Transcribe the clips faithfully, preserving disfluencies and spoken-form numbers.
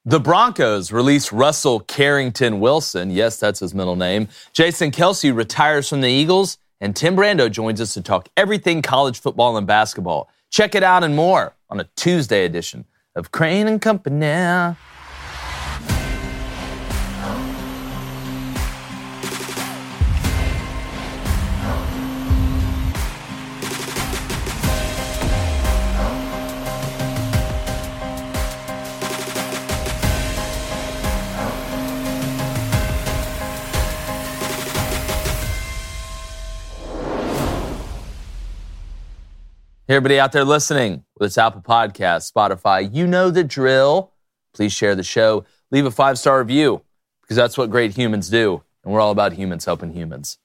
The Broncos release Russell Carrington Wilson. Yes, that's his middle name. Jason Kelce retires from the Eagles, and Tim Brando joins us to talk everything college football and basketball. Check it out and more on a Tuesday edition of Crane and Company. Hey, everybody out there listening, whether it's Apple Podcasts, Spotify, you know the drill. Please share the show. Leave a five-star review, because that's what great humans do, and we're all about humans helping humans.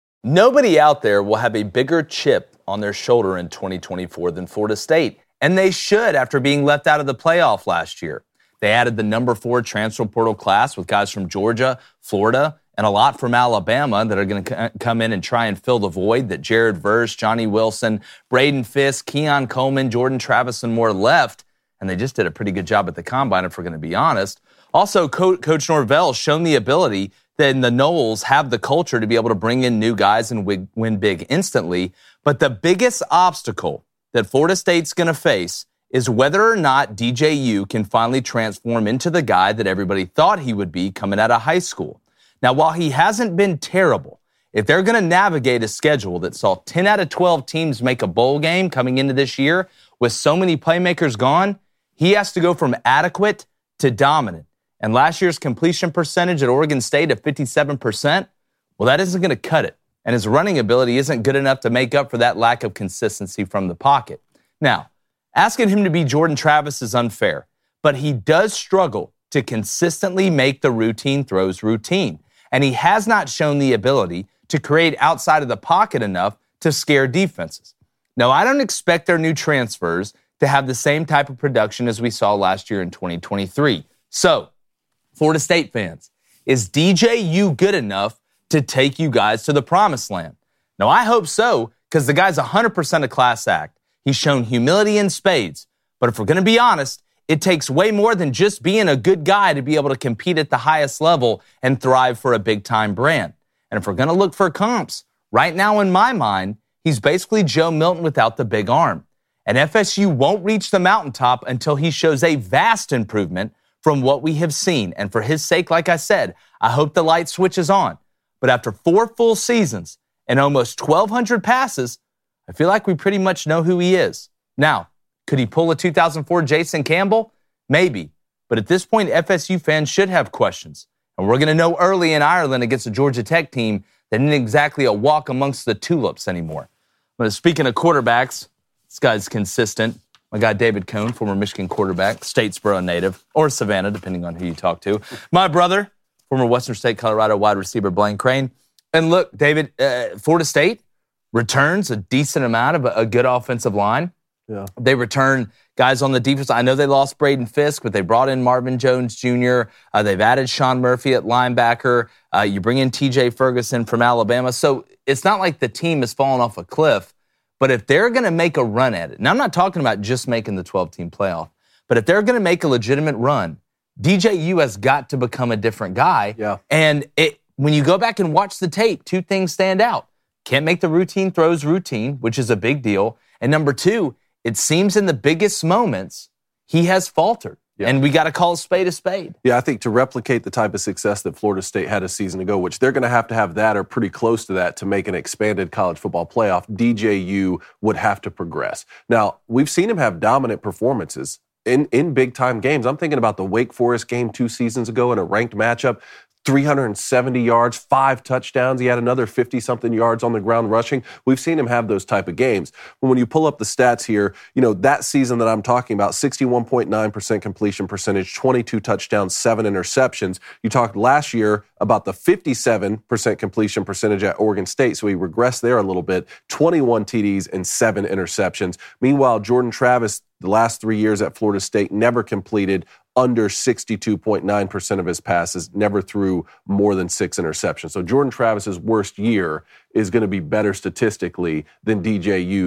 Nobody out there will have a bigger chip on their shoulder in twenty twenty-four than Florida State, and they should after being left out of the playoff last year. They added the number four transfer portal class with guys from Georgia, Florida, and a lot from Alabama that are going to c- come in and try and fill the void that Jared Verse, Johnny Wilson, Braden Fisk, Keon Coleman, Jordan Travis, and more left. And they just did a pretty good job at the Combine, if we're going to be honest. Also, Co- Coach Norvell's shown the ability that the Noles have the culture to be able to bring in new guys and win, win big instantly. But the biggest obstacle that Florida State's going to face is whether or not D J U can finally transform into the guy that everybody thought he would be coming out of high school. Now, while he hasn't been terrible, if they're going to navigate a schedule that saw ten out of twelve teams make a bowl game coming into this year with so many playmakers gone, he has to go from adequate to dominant. And last year's completion percentage at Oregon State at fifty-seven percent, well, that isn't going to cut it. And his running ability isn't good enough to make up for that lack of consistency from the pocket. Now, asking him to be Jordan Travis is unfair, but he does struggle to consistently make the routine throws routine. And he has not shown the ability to create outside of the pocket enough to scare defenses. Now, I don't expect their new transfers to have the same type of production as we saw last year in twenty twenty-three. So, Florida State fans, is D J U good enough to take you guys to the promised land? Now, I hope so, because the guy's one hundred percent a class act. He's shown humility in spades. But if we're going to be honest, it takes way more than just being a good guy to be able to compete at the highest level and thrive for a big-time brand. And if we're going to look for comps, right now in my mind, he's basically Joe Milton without the big arm. And F S U won't reach the mountaintop until he shows a vast improvement from what we have seen. And for his sake, like I said, I hope the light switches on. But after four full seasons and almost twelve hundred passes, I feel like we pretty much know who he is. Now, could he pull a two thousand four Jason Campbell? Maybe. But at this point, F S U fans should have questions. And we're going to know early in Ireland against a Georgia Tech team that isn't exactly a walk amongst the tulips anymore. But speaking of quarterbacks, this guy's consistent. My guy David Cone, former Michigan quarterback, Statesboro native, or Savannah, depending on who you talk to. My brother, former Western State, Colorado wide receiver Blaine Crane. And look, David, uh, Florida State returns a decent amount of a, a good offensive line. Yeah. They return guys on the defense. I know they lost Braden Fisk, but they brought in Marvin Jones Junior Uh, they've added Sean Murphy at linebacker. Uh, you bring in T J Ferguson from Alabama. So it's not like the team has fallen off a cliff. But if they're going to make a run at it, and I'm not talking about just making the twelve-team playoff, but if they're going to make a legitimate run, D J U has got to become a different guy. Yeah. And it, when you go back and watch the tape, two things stand out. Can't make the routine throws routine, which is a big deal. And number two, it seems in the biggest moments, he has faltered. Yeah. And we got to call a spade a spade. Yeah, I think to replicate the type of success that Florida State had a season ago, which they're going to have to have that or pretty close to that to make an expanded college football playoff, D J U would have to progress. Now, we've seen him have dominant performances in, in big-time games. I'm thinking about the Wake Forest game two seasons ago in a ranked matchup. three hundred seventy yards, five touchdowns. He had another fifty-something yards on the ground rushing. We've seen him have those type of games. But when you pull up the stats here, you know, that season that I'm talking about, sixty-one point nine percent completion percentage, twenty-two touchdowns, seven interceptions. You talked last year about the fifty-seven percent completion percentage at Oregon State, so he regressed there a little bit, twenty-one T Ds and seven interceptions. Meanwhile, Jordan Travis, the last three years at Florida State, never completed under sixty-two point nine percent of his passes, never threw more than six interceptions. So Jordan Travis's worst year is going to be better statistically than D J U's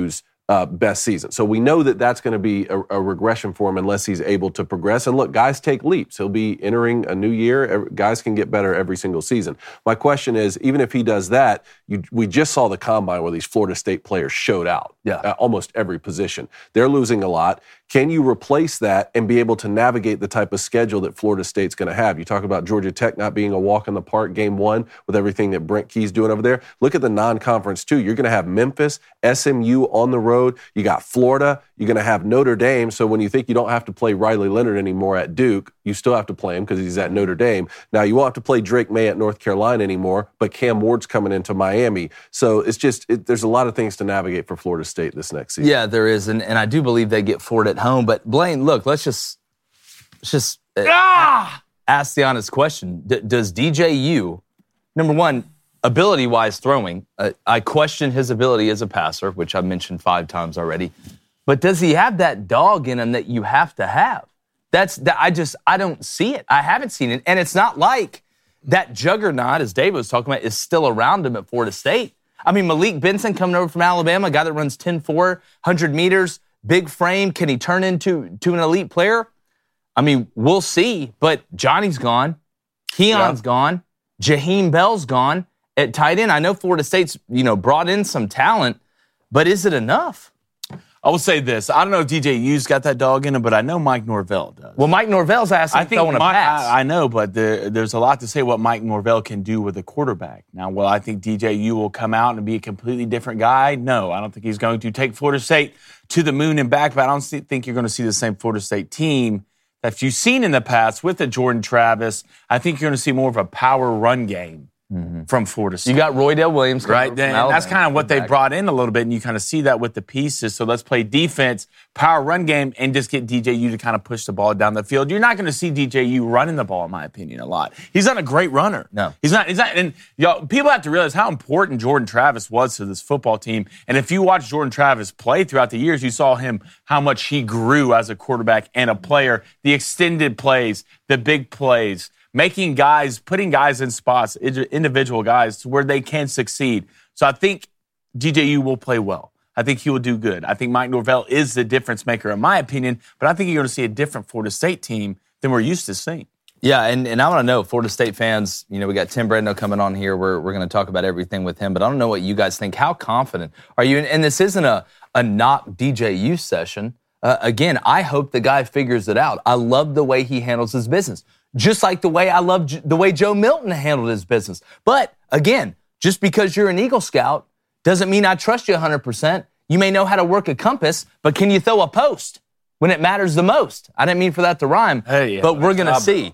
uh, best season. So we know that that's going to be a, a regression for him unless he's able to progress. And look, guys take leaps. He'll be entering a new year. Guys can get better every single season. My question is, even if he does that, you, we just saw the combine where these Florida State players showed out. Yeah. At almost every position. They're losing a lot. Can you replace that and be able to navigate the type of schedule that Florida State's going to have? You talk about Georgia Tech not being a walk in the park game one with everything that Brent Key's doing over there. Look at the non-conference too. You're going to have Memphis, S M U on the road. You got Florida. You're going to have Notre Dame. So when you think you don't have to play Riley Leonard anymore at Duke, you still have to play him because he's at Notre Dame. Now, you won't have to play Drake May at North Carolina anymore, but Cam Ward's coming into Miami. So it's just, it, there's a lot of things to navigate for Florida State this next season. Yeah, there is. And, and I do believe they get Ford at home. But Blaine, look, let's just, let's just uh, Ah! ask the honest question. D- does D J U, number one, ability-wise throwing, uh, I question his ability as a passer, which I've mentioned five times already. But does he have that dog in him that you have to have? That's that. I just, I don't see it. I haven't seen it. And it's not like that juggernaut, as Dave was talking about, is still around him at Florida State. I mean, Malik Benson coming over from Alabama, a guy that runs ten four, one hundred meters, big frame. Can he turn into to an elite player? I mean, we'll see. But Johnny's gone. Keon's yeah. gone. Jaheim Bell's gone. At tight end, I know Florida State's, you know, brought in some talent, but is it enough? I will say this. I don't know if D J U's got that dog in him, but I know Mike Norvell does. Well, Mike Norvell's asking I think throwing a Mike, pass. I, I know, but there, there's a lot to say what Mike Norvell can do with a quarterback. Now, will I think D J U will come out and be a completely different guy? No, I don't think he's going to take Florida State to the moon and back, but I don't see, think you're going to see the same Florida State team that you've seen in the past with the Jordan Travis. I think you're going to see more of a power run game. Mm-hmm. From Florida State. You got Roydell Williams. Right, then, and that's kind of what they brought in a little bit, and you kind of see that with the pieces. So let's play defense, power run game, and just get D J U to kind of push the ball down the field. You're not going to see D J U running the ball, in my opinion, a lot. He's not a great runner. No. He's not. He's not. And y'all, people have to realize how important Jordan Travis was to this football team. And if you watch Jordan Travis play throughout the years, you saw him, how much he grew as a quarterback and a player, the extended plays, the big plays, making guys, putting guys in spots, individual guys, to where they can succeed. So I think D J U will play well. I think he will do good. I think Mike Norvell is the difference maker, in my opinion, but I think you're going to see a different Florida State team than we're used to seeing. Yeah, and, and I want to know, Florida State fans, you know, we got Tim Brando coming on here. We're we're going to talk about everything with him, but I don't know what you guys think. How confident are you? And this isn't a, a knock D J U session. Uh, again, I hope the guy figures it out. I love the way he handles his business. Just like the way I love J- the way Joe Milton handled his business. But again, just because you're an Eagle Scout doesn't mean I trust you one hundred percent. You may know how to work a compass, but can you throw a post when it matters the most? I didn't mean for that to rhyme, hey, yeah, but we're going to see.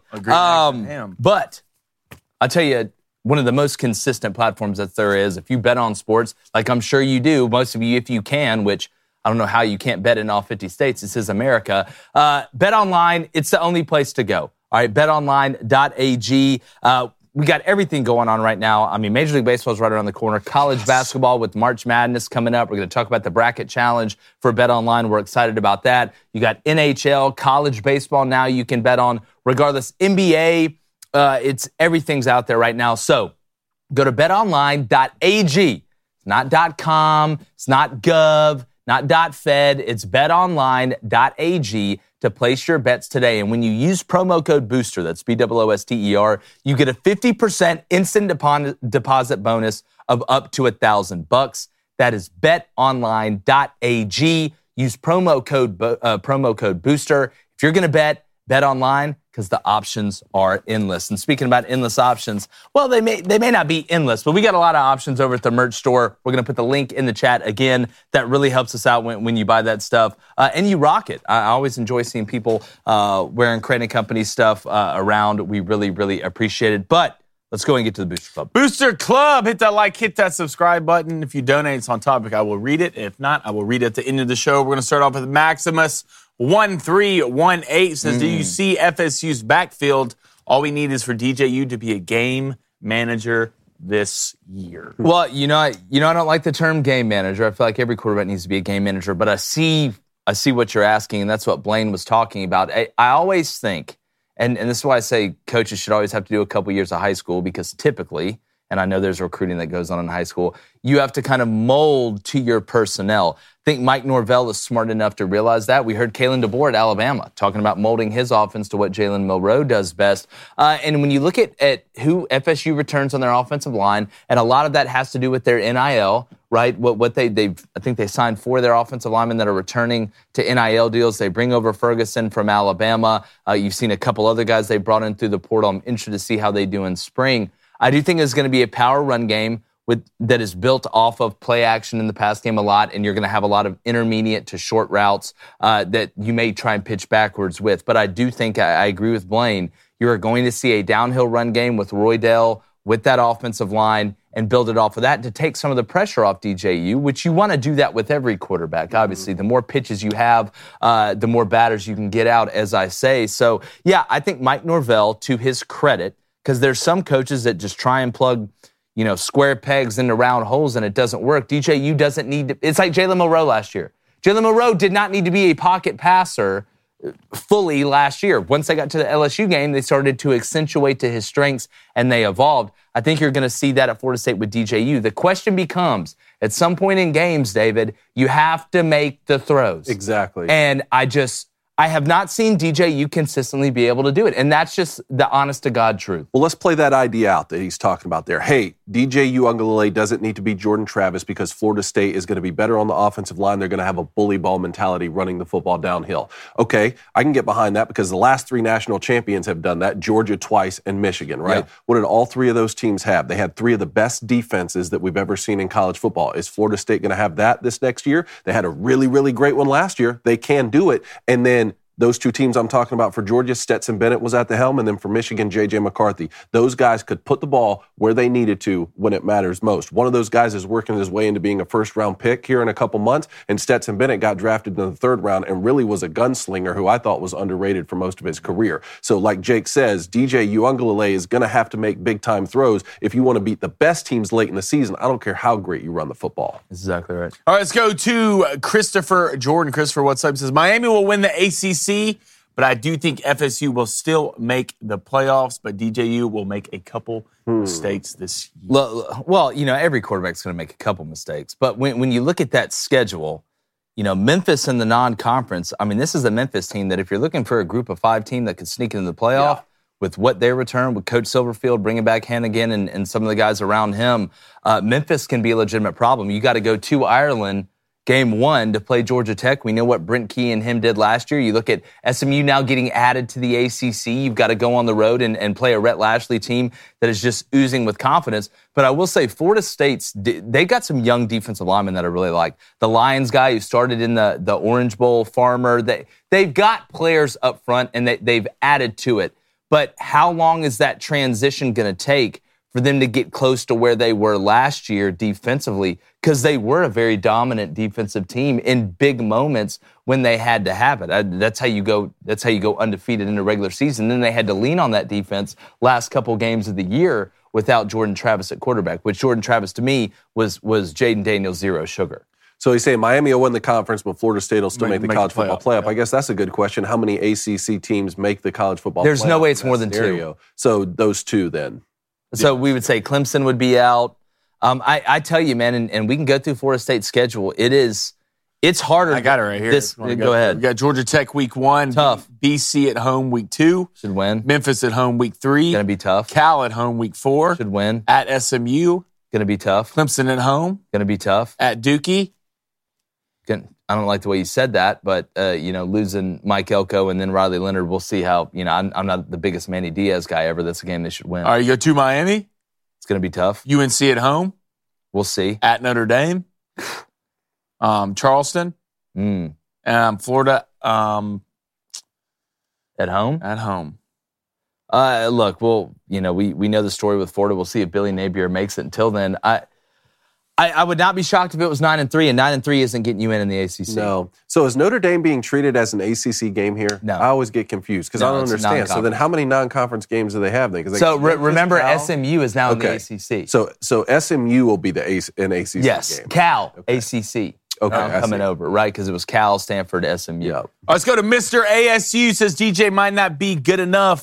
Um, but I'll tell you, one of the most consistent platforms that there is, if you bet on sports, like I'm sure you do, most of you, if you can, which I don't know how you can't bet in all fifty states. This is America. Uh, BetOnline, it's the only place to go. All right, bet online dot a g. Uh, we got everything going on right now. I mean, Major League Baseball is right around the corner. College yes. basketball with March Madness coming up. We're going to talk about the bracket challenge for BetOnline. We're excited about that. You got N H L, college baseball now you can bet on. Regardless, N B A, uh, it's everything's out there right now. So go to bet online dot a g. It's not .com. It's not .gov. Not .fed. It's bet online dot a g to place your bets today. And when you use promo code BOOSTER, that's B O O S T E R, you get a fifty percent instant depo- deposit bonus of up to one thousand bucks. That is bet online dot a g. Use promo code uh, promo code BOOSTER. If you're going to bet, bet online, because the options are endless. And speaking about endless options, well, they may they may not be endless, but we got a lot of options over at the merch store. We're going to put the link in the chat again. That really helps us out when, when you buy that stuff. Uh, and you rock it. I always enjoy seeing people uh, wearing Crane and Company stuff uh, around. We really, really appreciate it. But let's go and get to the Booster Club. Booster Club. Hit that like, hit that subscribe button. If you donate, it's on topic. I will read it. If not, I will read it at the end of the show. We're going to start off with Maximus. one three one eight says, mm. do you see F S U's backfield? All we need is for D J U to be a game manager this year. Well, you know, I, you know, I don't like the term game manager. I feel like every quarterback needs to be a game manager, but I see I see what you're asking, and that's what Blaine was talking about. I, I always think, and, and this is why I say coaches should always have to do a couple years of high school, because typically, and I know there's recruiting that goes on in high school, you have to kind of mold to your personnel. I think Mike Norvell is smart enough to realize that. We heard Kalen DeBoer at Alabama talking about molding his offense to what Jalen Milroe does best. Uh, and when you look at, at who F S U returns on their offensive line, and a lot of that has to do with their N I L, right? What what they they've I think they signed four of their offensive linemen that are returning to N I L deals. They bring over Ferguson from Alabama. Uh, you've seen a couple other guys they brought in through the portal. I'm interested to see how they do in spring. I do think it's going to be a power run game with that is built off of play action in the pass game a lot, and you're going to have a lot of intermediate to short routes uh, that you may try and pitch backwards with. But I do think, I, I agree with Blaine, you're going to see a downhill run game with Roydell, with that offensive line, and build it off of that to take some of the pressure off D J U, which you want to do that with every quarterback, obviously. Mm-hmm. The more pitches you have, uh, the more batters you can get out, as I say. So, yeah, I think Mike Norvell, to his credit, because there's some coaches that just try and plug – you know, square pegs into round holes, and it doesn't work. D J U doesn't need to. It's like Jalen Milroe last year. Jalen Milroe did not need to be a pocket passer fully last year. Once they got to the L S U game, they started to accentuate to his strengths, and they evolved. I think you're going to see that at Florida State with D J U. The question becomes, at some point in games, David, you have to make the throws. Exactly. And I just... I have not seen D J U consistently be able to do it, and that's just the honest-to-God truth. Well, let's play that idea out that he's talking about there. Hey, D J Uiagalelei doesn't need to be Jordan Travis because Florida State is going to be better on the offensive line. They're going to have a bully ball mentality running the football downhill. Okay, I can get behind that because the last three national champions have done that, Georgia twice and Michigan, right? Yeah. What did all three of those teams have? They had three of the best defenses that we've ever seen in college football. Is Florida State going to have that this next year? They had a really, really great one last year. They can do it. And then those two teams I'm talking about for Georgia, Stetson Bennett was at the helm, and then for Michigan, J J McCarthy. Those guys could put the ball where they needed to when it matters most. One of those guys is working his way into being a first-round pick here in a couple months, and Stetson Bennett got drafted in the third round and really was a gunslinger who I thought was underrated for most of his career. So like Jake says, D J Uiagalelei is going to have to make big-time throws if you want to beat the best teams late in the season. I don't care how great you run the football. That's exactly right. All right, let's go to Christopher Jordan. Christopher, what's up? He says, Miami will win the A C C, but I do think F S U will still make the playoffs, but D J U will make a couple hmm. mistakes this year. Well, you know, every quarterback's going to make a couple mistakes, but when, when you look at that schedule, you know, Memphis in the non-conference, I mean, this is a Memphis team that if you're looking for a group of five team that could sneak into the playoff, yeah. with what they return, with Coach Silverfield bringing back Hannigan and, and some of the guys around him, uh, Memphis can be a legitimate problem. You got to go to Ireland game one to play Georgia Tech. We know what Brent Key and him did last year. You look at S M U now getting added to the A C C. You've got to go on the road and, and play a Rhett Lashley team that is just oozing with confidence. But I will say Florida State's, they've got some young defensive linemen that I really like. The Lions guy who started in the, the Orange Bowl, Farmer, they, they've got players up front and they, they've added to it. But how long is that transition going to take for them to get close to where they were last year defensively? Because they were a very dominant defensive team in big moments when they had to have it. I, that's how you go. That's how you go undefeated in the regular season. Then they had to lean on that defense last couple games of the year without Jordan Travis at quarterback, which Jordan Travis to me was was Jaden Daniels zero sugar. So he's saying Miami will win the conference, but Florida State will still make, make the college make the football playoff. Yeah. I guess that's a good question. How many A C C teams make the college football There's playoff? no way it's more than scenario? two. So those two then. So we would say Clemson would be out. Um, I, I tell you, man, and, and we can go through Florida State's schedule. It is, it's harder. I got it right here. This, go, go ahead. We got Georgia Tech week one. Tough. B C at home week two. Should win. Memphis at home week three. Going to be tough. Cal at home week four. Should win. At S M U. Going to be tough. Clemson at home. Going to be tough. At Dookie. Gonna, I don't like the way you said that, but, uh, you know, losing Mike Elko and then Riley Leonard, we'll see how, you know, I'm, I'm not the biggest Manny Diaz guy ever. That's a game they should win. All right, you go to Miami. It's going to be tough. U N C at home. We'll see. At Notre Dame. Um, Charleston. Mm. Um, Florida. Um, at home? At home. Uh, look, well, you know, we, we know the story with Florida. We'll see if Billy Napier makes it. Until then, I, I I would not be shocked if it was nine and three, and nine and three isn't getting you in in the A C C. No. So is Notre Dame being treated as an A C C game here? No. I always get confused because no, I don't understand. So then, how many non-conference games do they have then? They so re- remember, Cal? S M U is now okay. in the A C C. So so S M U will be the A- an A C C yes. game. Cal okay. A C C. Okay, um, coming over, right? Because it was Cal, Stanford, S M U. Yeah. Let's go to Mister A S U. Says D J might not be good enough,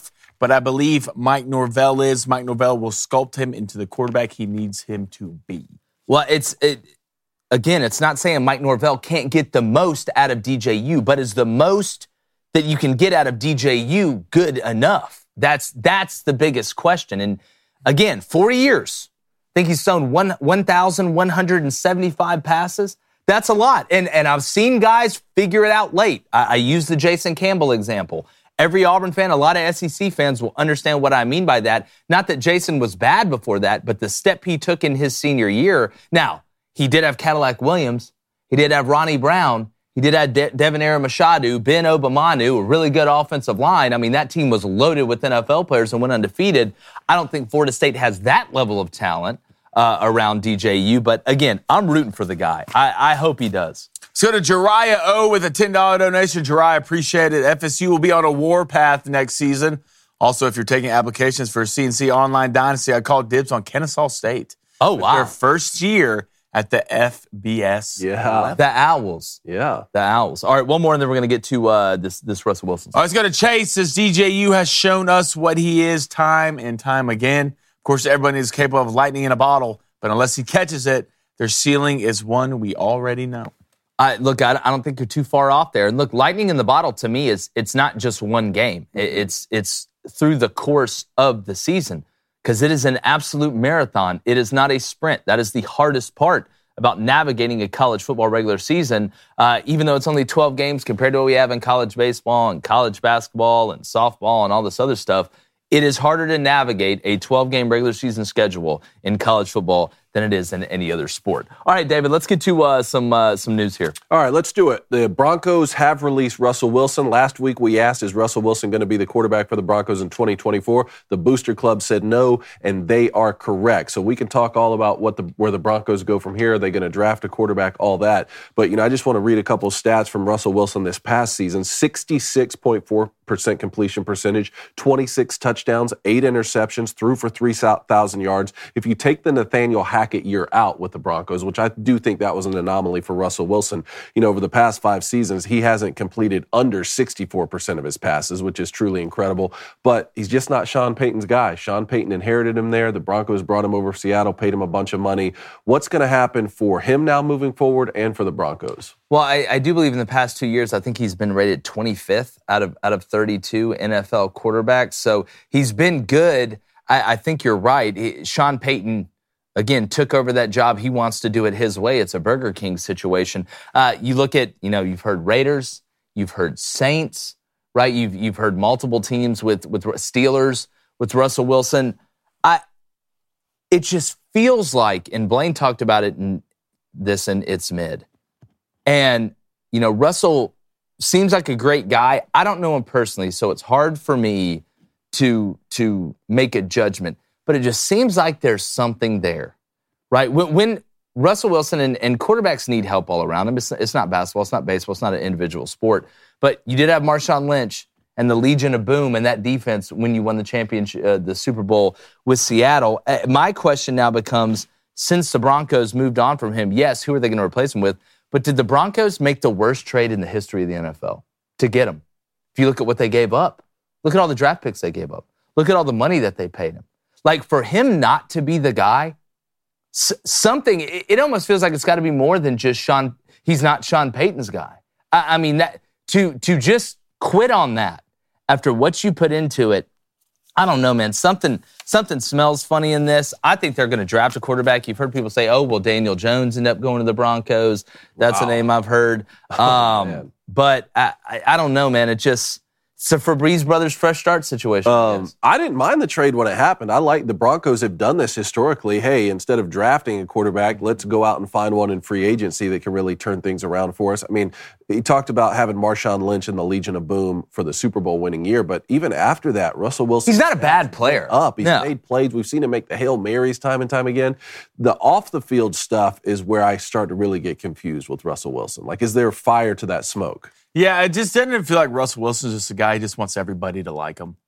but I believe Mike Norvell is. Mike Norvell will sculpt him into the quarterback he needs him to be. Well, it's it, again, it's not saying Mike Norvell can't get the most out of D J U, but is the most that you can get out of D J U good enough? That's that's the biggest question. And again, four years. I think he's thrown one one thousand one hundred seventy-five passes. That's a lot. And and I've seen guys figure it out late. I, I use the Jason Campbell example. Every Auburn fan, a lot of S E C fans will understand what I mean by that. Not that Jason was bad before that, but the step he took in his senior year. Now, he did have Cadillac Williams. He did have Ronnie Brown. He did have De- Devin Aramashadu, Ben Obamanu, a really good offensive line. I mean, that team was loaded with N F L players and went undefeated. I don't think Florida State has that level of talent uh, around D J U. But again, I'm rooting for the guy. I, I hope he does. Let's go to Jariah O with a ten dollars donation. Jariah, appreciate it. F S U will be on a warpath next season. Also, if you're taking applications for C N C Online Dynasty, I called dibs on Kennesaw State. Oh, wow. Their first year at the F B S. Yeah. The Owls. Yeah. The Owls. All right, one more, and then we're going to get to uh, this, this Russell Wilson. All right, let's go to Chase. Says D J U has shown us what he is time and time again. Of course, everybody is capable of lightning in a bottle, but unless he catches it, their ceiling is one we already know. I, look, I, I don't think you're too far off there. And look, lightning in the bottle to me is it's not just one game. It, it's it's through the course of the season because it is an absolute marathon. It is not a sprint. That is the hardest part about navigating a college football regular season, uh, even though it's only twelve games compared to what we have in college baseball and college basketball and softball and all this other stuff. It is harder to navigate a twelve-game regular season schedule in college football than it is in any other sport. All right, David, let's get to uh, some uh, some news here. All right, let's do it. The Broncos have released Russell Wilson. Last week we asked, is Russell Wilson going to be the quarterback for the Broncos in twenty twenty-four? The Booster Club said no, and they are correct. So we can talk all about what the where the Broncos go from here. Are they going to draft a quarterback? All that. But, you know, I just want to read a couple of stats from Russell Wilson this past season. sixty-six point four percent completion percentage, twenty-six touchdowns, eight interceptions, threw for three thousand yards. If you take the Nathaniel Hackett year out with the Broncos, which I do think that was an anomaly for Russell Wilson, you know, over the past five seasons, he hasn't completed under sixty-four percent of his passes, which is truly incredible. But he's just not Sean Payton's guy. Sean Payton inherited him there. The Broncos brought him over to Seattle, paid him a bunch of money. What's going to happen for him now moving forward and for the Broncos? Well, I, I do believe in the past two years, I think he's been rated twenty-fifth out of out of thirty-two N F L quarterbacks. So he's been good. I, I think you're right. He, Sean Payton, again, took over that job. He wants to do it his way. It's a Burger King situation. Uh, you look at, you know, you've heard Raiders, you've heard Saints, right? You've you've heard multiple teams with with Steelers with Russell Wilson. I, it just feels like, and Blaine talked about it in this in It's Mid. And, you know, Russell seems like a great guy. I don't know him personally, so it's hard for me to, to make a judgment. But it just seems like there's something there, right? When, when Russell Wilson and, and quarterbacks need help all around him, it's, it's not basketball, it's not baseball, it's not an individual sport. But you did have Marshawn Lynch and the Legion of Boom and that defense when you won the championship, uh, the Super Bowl with Seattle. Uh, my question now becomes, since the Broncos moved on from him, yes, who are they going to replace him with? But did the Broncos make the worst trade in the history of the N F L to get him? If you look at what they gave up, look at all the draft picks they gave up. Look at all the money that they paid him. Like, for him not to be the guy, s- something, it, it almost feels like it's got to be more than just Sean, he's not Sean Payton's guy. I, I mean, that to to just quit on that after what you put into it, I don't know, man. Something something smells funny in this. I think they're going to draft a quarterback. You've heard people say, oh, well, Daniel Jones end up going to the Broncos. That's wow. a name I've heard. Um, oh, but I, I, I don't know, man. It just... It's a Febreze Brothers fresh start situation. Um, I didn't mind the trade when it happened. I like the Broncos have done this historically. Hey, instead of drafting a quarterback, let's go out and find one in free agency that can really turn things around for us. I mean, he talked about having Marshawn Lynch and the Legion of Boom for the Super Bowl winning year, but even after that, Russell Wilson... He's not a bad player. Up. He's no. made plays. We've seen him make the Hail Marys time and time again. The off-the-field stuff is where I start to really get confused with Russell Wilson. Like, is there fire to that smoke? Yeah, it just didn't feel like Russell Wilson's just a guy who just wants everybody to like him.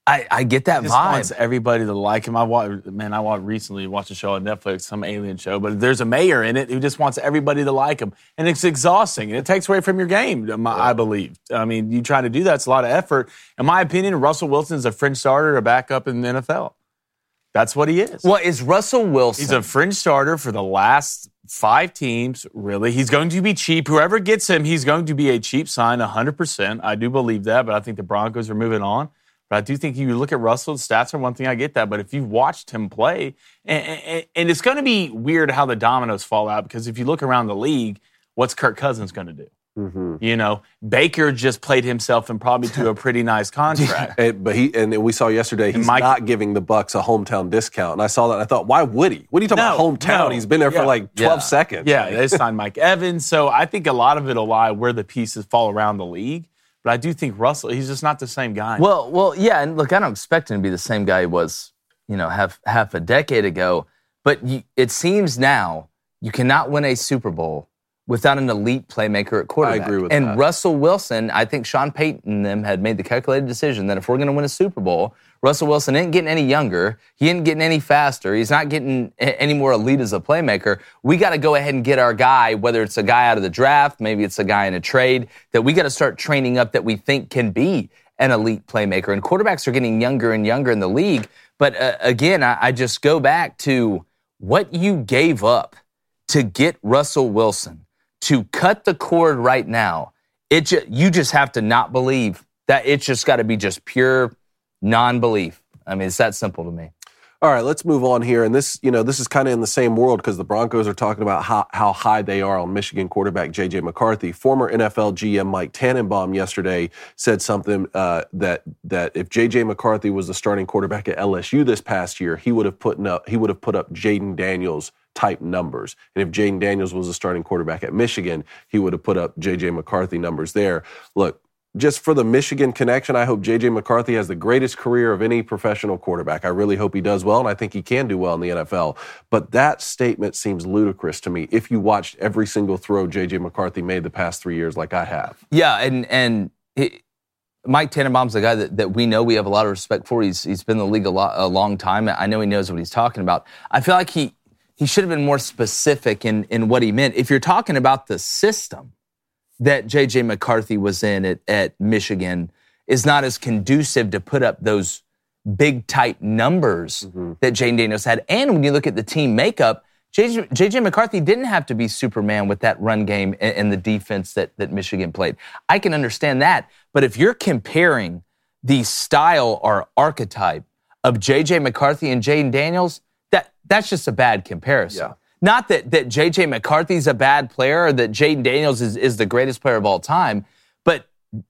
I, I get that He just vibe. wants everybody to like him. I watched, man, I watched recently watched a show on Netflix, some alien show, but there's a mayor in it who just wants everybody to like him, and it's exhausting, and it takes away from your game. I believe. I mean, you try to do that, it's a lot of effort. In my opinion, Russell Wilson is a fringe starter to back up in the N F L. That's what he is. Well, is Russell Wilson? He's a fringe starter for the last five teams, really. He's going to be cheap. Whoever gets him, he's going to be a cheap sign, one hundred percent. I do believe that, but I think the Broncos are moving on. But I do think you look at Russell's stats are one thing, I get that. But if you've watched him play, and, and, and it's going to be weird how the dominoes fall out, because if you look around the league, what's Kirk Cousins going to do? Mm-hmm. You know, Baker just played himself and probably to a pretty nice contract. and, but he and we saw yesterday he's Mike, not giving the Bucs a hometown discount. And I saw that and I thought, why would he? What are you talking no, about hometown? No. He's been there yeah. for like twelve yeah. seconds. Yeah, like. they signed Mike Evans. So I think a lot of it will lie where the pieces fall around the league. But I do think Russell, he's just not the same guy. Well, well, yeah, and look, I don't expect him to be the same guy he was, you know, half half a decade ago. But you, it seems now you cannot win a Super Bowl without an elite playmaker at quarterback. I agree with and that. And Russell Wilson, I think Sean Payton and them had made the calculated decision that if we're going to win a Super Bowl, Russell Wilson ain't getting any younger. He ain't getting any faster. He's not getting any more elite as a playmaker. We got to go ahead and get our guy, whether it's a guy out of the draft, maybe it's a guy in a trade, that we got to start training up that we think can be an elite playmaker. And quarterbacks are getting younger and younger in the league. But uh, again, I, I just go back to what you gave up to get Russell Wilson. To cut the cord right now, it ju- you just have to not believe that. It's just got to be just pure non-belief. I mean, it's that simple to me. All right, let's move on here. And this, you know, this is kind of in the same world because the Broncos are talking about how, how high they are on Michigan quarterback J J McCarthy. Former N F L G M Mike Tannenbaum yesterday said something uh, that that if J J McCarthy was the starting quarterback at L S U this past year, he would have put up he would have put up Jaden Daniels type numbers. And if Jaden Daniels was the starting quarterback at Michigan, he would have put up J J McCarthy numbers there. Look, just for the Michigan connection, I hope J J McCarthy has the greatest career of any professional quarterback. I really hope he does well, and I think he can do well in the N F L. But that statement seems ludicrous to me if you watched every single throw J J McCarthy made the past three years like I have. Yeah, and and it, Mike Tannenbaum's a guy that, that we know we have a lot of respect for. He's He's been in the league a, lot, a long time. I know he knows what he's talking about. I feel like he he should have been more specific in, in what he meant. If you're talking about the system that J J McCarthy was in at, at Michigan is not as conducive to put up those big type numbers mm-hmm. that Jaden Daniels had. And when you look at the team makeup, J J McCarthy didn't have to be Superman with that run game and, and the defense that, that Michigan played. I can understand that. But if you're comparing the style or archetype of J J McCarthy and Jaden Daniels, that that's just a bad comparison. Yeah. Not that, that J J McCarthy's a bad player or that Jaden Daniels is, is the greatest player of all time, but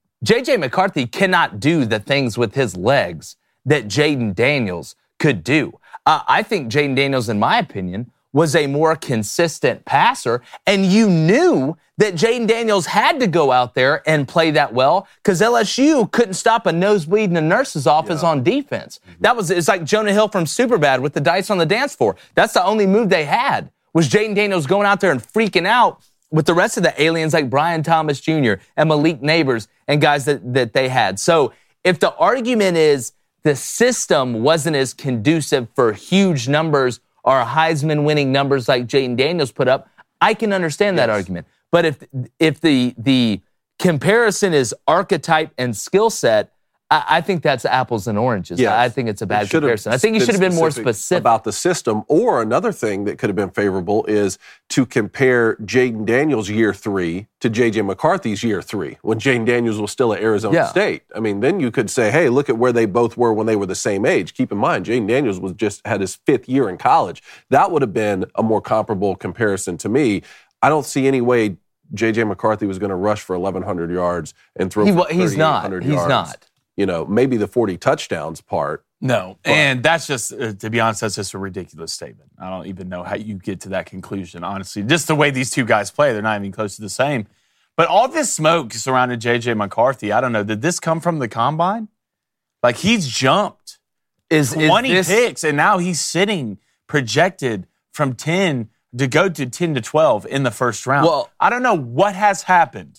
J J McCarthy cannot do the things with his legs that Jaden Daniels could do. Uh, I think Jaden Daniels, in my opinion, was a more consistent passer, and you knew that Jaden Daniels had to go out there and play that well because L S U couldn't stop a nosebleed in a nurse's office yeah. on defense. Mm-hmm. That was, it's like Jonah Hill from Superbad with the dice on the dance floor. That's the only move they had. Was Jaden Daniels going out there and freaking out with the rest of the aliens like Brian Thomas Junior and Malik Neighbors and guys that, that they had. So if the argument is the system wasn't as conducive for huge numbers or Heisman-winning numbers like Jaden Daniels put up, I can understand yes. that argument. But if if the the comparison is archetype and skill set, I, I think that's apples and oranges. Yes. I think it's a bad it comparison. I think he should have been more specific about the system. Or another thing that could have been favorable is to compare Jaden Daniels' year three to J J McCarthy's year three when Jaden Daniels was still at Arizona yeah. State. I mean, then you could say, hey, look at where they both were when they were the same age. Keep in mind, Jaden Daniels was just had his fifth year in college. That would have been a more comparable comparison to me. I don't see any way J J McCarthy was going to rush for eleven hundred yards and throw he, for he's not. yards. He's not. You know, maybe the forty touchdowns part. No, but. And that's just, uh, to be honest, that's just a ridiculous statement. I don't even know how you get to that conclusion, honestly. Just the way these two guys play, they're not even close to the same. But all this smoke surrounding J J McCarthy, I don't know, did this come from the combine? Like, he's jumped is, twenty is this... picks, and now he's sitting projected from ten to go to ten to twelve in the first round. Well, I don't know what has happened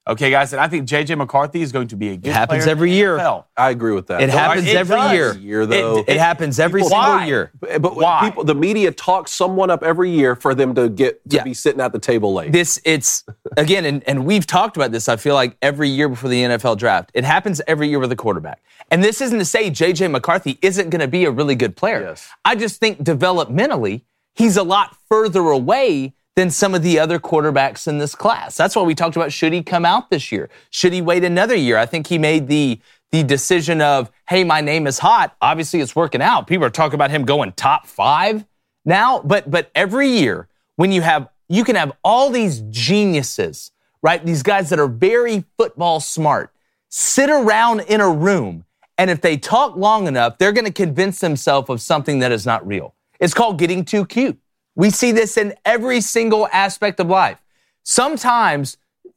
Okay, guys, and I think J J. McCarthy is going to be a good It happens player every in the year. N F L. I agree with that. It No, happens it every does. year. year, though. It, it happens every People- single Why? year. But when Why? people, the media talks someone up every year for them to get to Yeah. be sitting at the table late. This, it's, again, and, and we've talked about this, I feel like, every year before the N F L draft. It happens every year with a quarterback. And this isn't to say J J. McCarthy isn't going to be a really good player. Yes. I just think developmentally, he's a lot further away than some of the other quarterbacks in this class. That's why we talked about, should he come out this year? Should he wait another year? I think he made the the decision of, hey, my name is hot. Obviously, it's working out. People are talking about him going top five now. But but every year, when you have, you can have all these geniuses, right? These guys that are very football smart, sit around in a room, and if they talk long enough, they're going to convince themselves of something that is not real. It's called getting too cute. We see this in every single aspect of life. Sometimes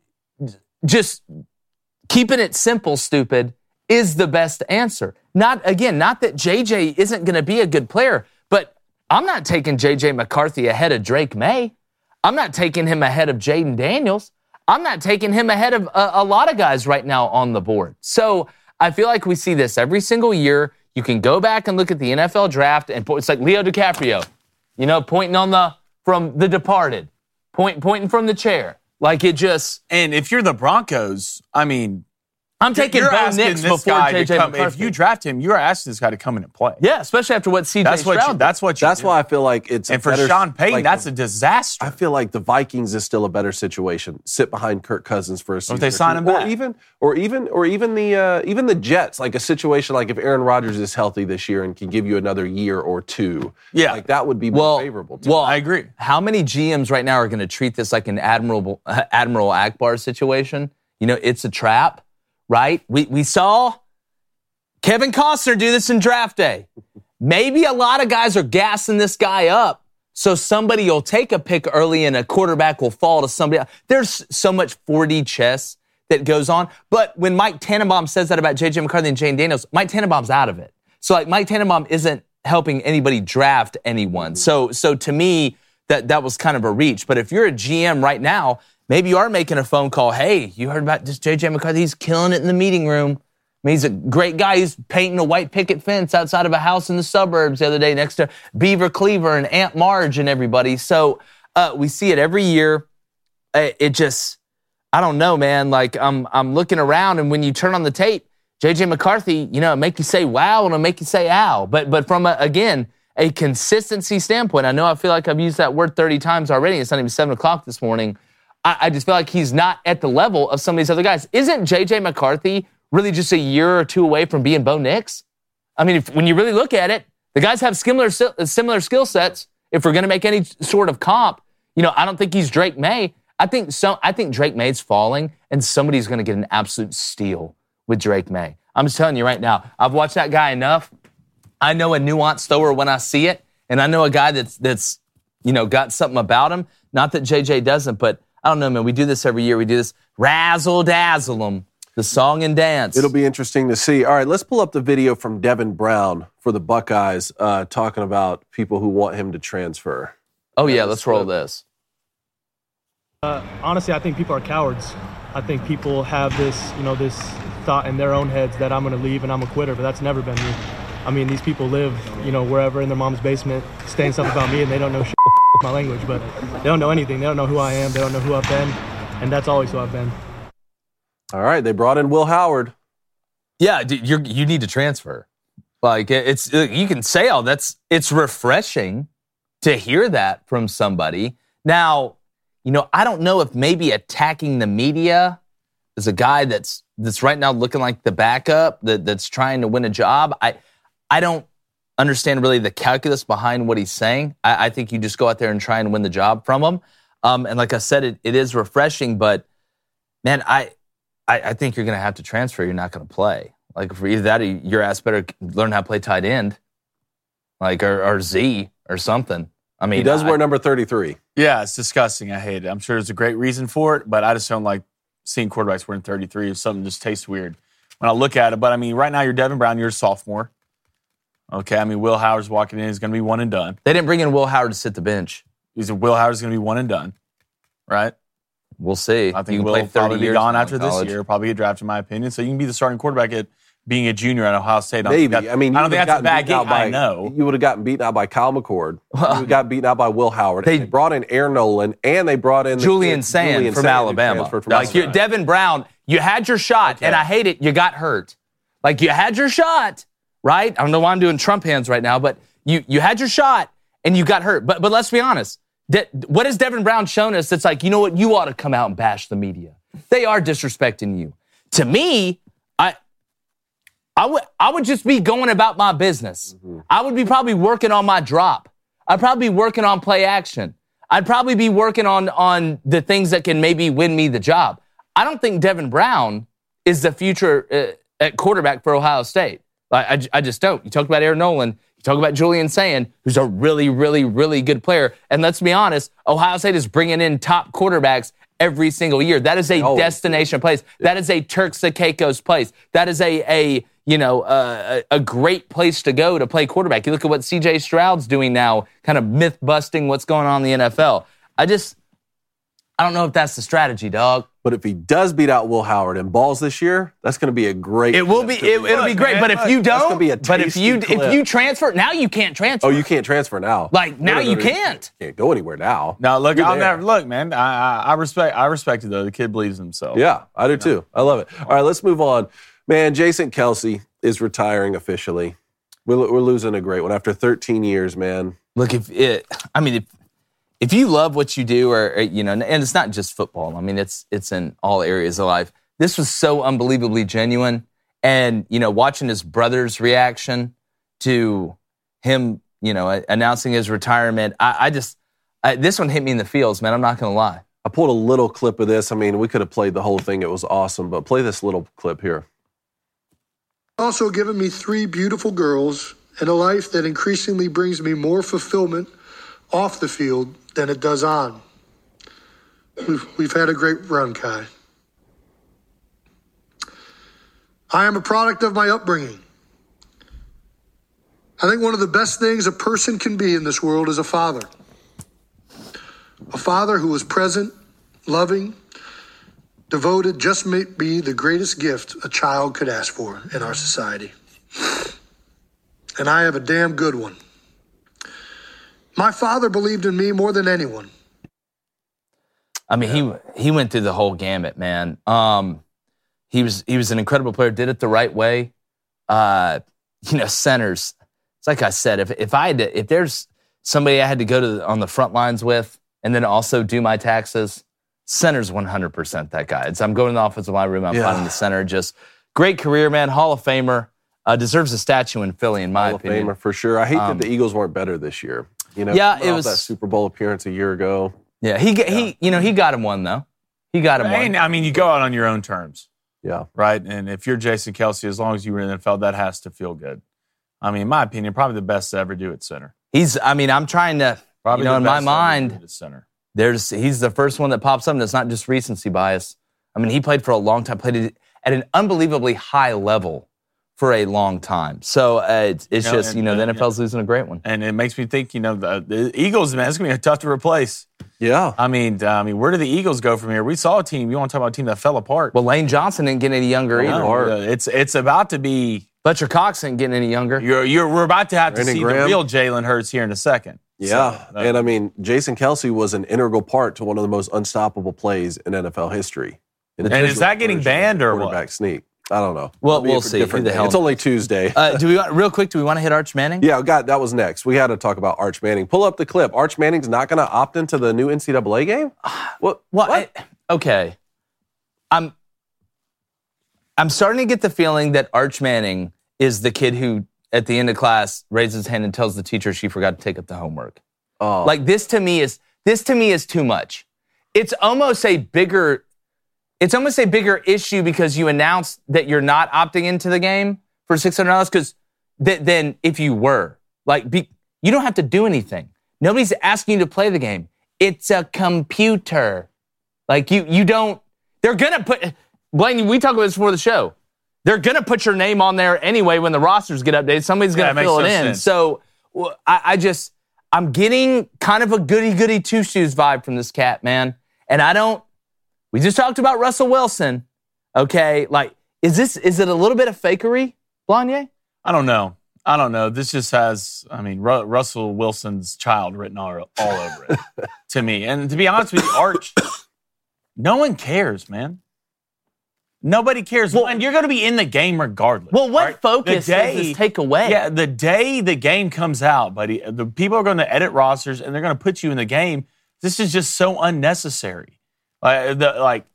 just keeping it simple, stupid, is the best answer. Not, again, not that J J isn't going to be a good player, but I'm not taking J J. McCarthy ahead of Drake May. I'm not taking him ahead of Jaden Daniels. I'm not taking him ahead of a, a lot of guys right now on the board. So I feel like we see this every single year. You can go back and look at the N F L draft, and it's like Leo DiCaprio. You know, pointing on the, from The Departed, point, pointing from the chair. Like it just. And if you're the Broncos, I mean, I'm taking you're Bo asking Nix this before guy J to J. come. McCarthy. If you draft him, you're asking this guy to come in and play. Yeah, especially after what C J That's what. Stroud You, did. that's what. You That's do. why I feel like it's And for better, Sean Payton, like, that's a disaster. I feel like the Vikings is still a better situation. Sit behind Kirk Cousins for a season. if they or sign two. him or back? even, or even, or even the uh, even the Jets, like a situation like if Aaron Rodgers is healthy this year and can give you another year or two, Yeah. like that would be more well, favorable. To well, I agree. How many G Ms right now are going to treat this like an Admiral uh, Admiral Akbar situation? You know, it's a trap, right? We we saw Kevin Costner do this in draft day. Maybe a lot of guys are gassing this guy up so somebody will take a pick early and a quarterback will fall to somebody else. There's so much four D chess that goes on. But when Mike Tannenbaum says that about J J. McCarthy and Jane Daniels, Mike Tannenbaum's out of it. So like Mike Tannenbaum isn't helping anybody draft anyone. So so to me, that, that was kind of a reach. But if you're a G M right now, maybe you are making a phone call. Hey, you heard about this J J. McCarthy? He's killing it in the meeting room. I mean, he's a great guy. He's painting a white picket fence outside of a house in the suburbs the other day next to Beaver Cleaver and Aunt Marge and everybody. So uh, we see it every year. It, it just, I don't know, man. Like I'm, I'm looking around, and when you turn on the tape, J J. McCarthy, you know, it make you say wow and it'll make you say ow. But but from a, again a consistency standpoint, I know I feel like I've used that word thirty times already. It's not even seven o'clock this morning. I, I just feel like he's not at the level of some of these other guys. Isn't J J. McCarthy really just a year or two away from being Bo Nix? I mean, if, when you really look at it, the guys have similar similar skill sets. If we're going to make any sort of comp, you know, I don't think he's Drake May. I think so. I think Drake May's falling, and somebody's going to get an absolute steal with Drake May. I'm just telling you right now. I've watched that guy enough. I know a nuanced thrower when I see it, and I know a guy that's that's you know got something about him. Not that J J doesn't, but I don't know, man. We do this every year. We do this razzle dazzle them. The song and dance. It'll be interesting to see. All right, let's pull up the video from Devin Brown for the Buckeyes uh, talking about people who want him to transfer. Oh, yeah, let's roll this. Uh, honestly, I think people are cowards. I think people have this, you know, this thought in their own heads that I'm going to leave and I'm a quitter, but that's never been me. I mean, these people live, you know, wherever in their mom's basement, saying stuff about me, and they don't know shit my language, but they don't know anything. They don't know who I am. They don't know who I've been, and that's always who I've been. All right, they brought in Will Howard. Yeah, dude, you're, you need to transfer. Like, it's you can say, oh, that's it's refreshing to hear that from somebody. Now, you know, I don't know if maybe attacking the media is a guy that's that's right now looking like the backup that, that's trying to win a job. I I don't understand really the calculus behind what he's saying. I, I think you just go out there and try and win the job from him. Um, and like I said, it, it is refreshing, but man, I. I, I think you're going to have to transfer. You're not going to play. Like, for either that or your ass better learn how to play tight end. Like, or, or Z or something. I mean, he does I, wear number thirty-three. Yeah, it's disgusting. I hate it. I'm sure there's a great reason for it, but I just don't like seeing quarterbacks wearing thirty-three. Or something just tastes weird when I look at it. But, I mean, right now you're Devin Brown. You're a sophomore. Okay, I mean, Will Howard's walking in. He's going to be one and done. They didn't bring in Will Howard to sit the bench. He's a, Will Howard's going to be one and done, right? We'll see. I think you can we'll play thirty probably be years gone in after this college. year. Probably get drafted, in my opinion. So you can be the starting quarterback at being a junior at Ohio State. I don't Maybe. think that- I mean, you I don't think would've that's a gotten bad beaten out game. by, I know. You would have gotten beaten out by Kyle McCord. You would have got beaten out by Will Howard. They- They, brought in Air Nolan, and they brought in the Julian kid, Sand Julian from Sand, who Alabama. transferred from Like you, Alabama. Devin Brown, you had your shot, Okay. and I hate it. You got hurt. Like you had your shot, right? I don't know why I'm doing Trump hands right now, but you you had your shot and you got hurt. But but let's be honest. De- what has Devin Brown shown us that's like, you know what? You ought to come out and bash the media. They are disrespecting you. To me, I I would I would just be going about my business. Mm-hmm. I would be probably working on my drop. I'd probably be working on play action. I'd probably be working on on the things that can maybe win me the job. I don't think Devin Brown is the future uh, at quarterback for Ohio State. I, I, I just don't. You talk about Aaron Nolan. You talk about Julian Sand, who's a really, really, really good player. And let's be honest, Ohio State is bringing in top quarterbacks every single year. That is a oh, destination place. That is a Turks and Caicos place. That is a, a you know, uh, a, a great place to go to play quarterback. You look at what C J Stroud's doing now, kind of myth-busting what's going on in the N F L. I just, I don't know if that's the strategy, dog. But if he does beat out Will Howard in balls this year, that's going to be a great. It will be. It, it'll be great. man, but if look, you that's don't, gonna be a but if you tasty if clip. you transfer now, you can't transfer. Oh, you can't transfer now. Like now, No, no, you no, can't. Can't go anywhere now. Now look, You're I'll there. never look, man. I, I I respect I respect it though. The kid believes in himself. Yeah, I do too. I love it. All right, let's move on. Man, Jason Kelsey is retiring officially. We're, we're losing a great one after thirteen years, man. Look, if it, I mean, if if you love what you do, or, or you know, and it's not just football. I mean, it's it's in all areas of life. This was so unbelievably genuine, and you know, watching his brother's reaction to him, you know, announcing his retirement. I, I just I, this one hit me in the feels, man. I'm not gonna lie. I pulled a little clip of this. I mean, we could have played the whole thing. It was awesome, but play this little clip here. Also given me three beautiful girls and a life that increasingly brings me more fulfillment off the field than it does on. We've, we've had a great run, Kai. I am a product of my upbringing. I think one of the best things a person can be in this world is a father. A father who is present, loving, devoted just may be the greatest gift a child could ask for in our society. And I have a damn good one. My father believed in me more than anyone. I mean, he he went through the whole gamut, man. Um, he was he was an incredible player. Did it the right way. Uh, you know, centers. It's like I said. If if I had to, if there's somebody I had to go to the, on the front lines with, and then also do my taxes, center's one hundred percent that guy. It's, I'm going to the offensive line room. I'm Yeah. finding the center. Just great career, man. Hall of Famer. Uh, deserves a statue in Philly, in my Hall of opinion. Famer for sure. I hate Um, that the Eagles weren't better this year. You know, Yeah, coming it off was- that Super Bowl appearance a year ago. Yeah, he he you know he got him one though. He got him And, one. I mean, you go out on your own terms, Yeah, right? And if you're Jason Kelsey, as long as you were in the N F L, that has to feel good. I mean, in my opinion, probably the best to ever do at center. He's. I mean, I'm trying to. Probably you know, the in my best to ever mind, do it at center. there's he's the first one that pops up, and it's not just recency bias. I mean, he played for a long time, played it at an unbelievably high level for a long time. So uh, it's, it's You know, just, and- you know, the and- N F L's losing a great one. And it makes me think, you know, the, the Eagles, man, it's going to be tough to replace. yeah. I mean, uh, I mean, where do the Eagles go from here? We saw a team. You want to talk about a team that fell apart? Well, Lane Johnson didn't get any younger No, either. uh, it's it's about to be. Fletcher Cox didn't get any younger. You're you're we're about to have Brandon to see Graham. the real Jalen Hurts here in a second. Yeah, So, uh, and I mean, Jason Kelsey was an integral part to one of the most unstoppable plays in N F L history. And is that getting banned or what? quarterback sneak? I don't know. Well, It'll be a we'll see. different Who the day. hell It's only Tuesday. Uh, do we want, real quick? Do we want to hit Arch Manning? yeah, got that was next. We had to talk about Arch Manning. Pull up the clip. Arch Manning's not going to opt into the new N C double A game. What? Well, what? I, okay. I'm I'm starting to get the feeling that Arch Manning is the kid who, at the end of class, raises his hand and tells the teacher she forgot to take up the homework. Oh. Like this to me is this to me is too much. It's almost a bigger it's almost a bigger issue because you announced that you're not opting into the game for six hundred dollars because th- then if you were, like be, you don't have to do anything. Nobody's asking you to play the game. It's a computer. Like you you don't they're going to put Blaine, we talked about this before the show. They're going to put your name on there anyway when the rosters get updated. Somebody's going Yeah, to it fill it makes no in. sense. So well, I, I just, I'm getting kind of a goody-goody two-shoes vibe from this cat, man. And I don't, We just talked about Russell Wilson. Okay, like, is this, is it a little bit of fakery, Blanye? I don't know. I don't know. This just has, I mean, Ru- Russell Wilson's child written all, all over it to me. And to be honest with you, Arch, no one cares, man. Nobody cares. Well, and you're going to be in the game regardless. Well, what right? focus day, does this take away? Yeah, the day the game comes out, buddy, the people are going to edit rosters and they're going to put you in the game. This is just so unnecessary. Like, the, like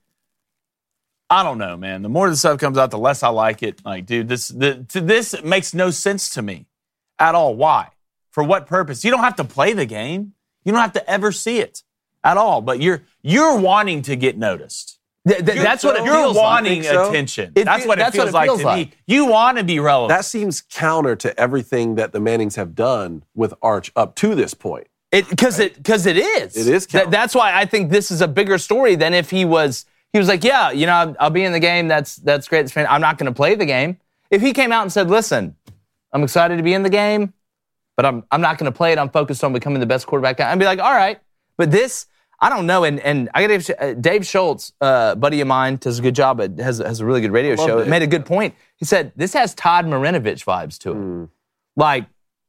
I don't know, man. The more the stuff comes out, the less I like it. Like, dude, this the, to this makes no sense to me at all. Why? For what purpose? You don't have to play the game. You don't have to ever see it at all. But you're you're wanting to get noticed. Th- th- that's what it you're feels wanting like. So. attention. It, that's what it that's feels, what it like feels to like. me. You want to be relevant. That seems counter to everything that the Mannings have done with Arch up to this point. Because it because right? it, it is. It is counter. Th- that's why I think this is a bigger story than if he was he was like, yeah, you know, I'll, I'll be in the game. That's that's great. I'm not going to play the game. If he came out and said, listen, I'm excited to be in the game, but I'm I'm not going to play it. I'm focused on becoming the best quarterback. I'd be like, all right. But this, I don't know. And and I got Dave, Dave Schultz, uh, buddy of mine, does a good job. It has has a really good radio show. It made a good point. He said this has Todd Marinovich vibes to it. Mm. Like,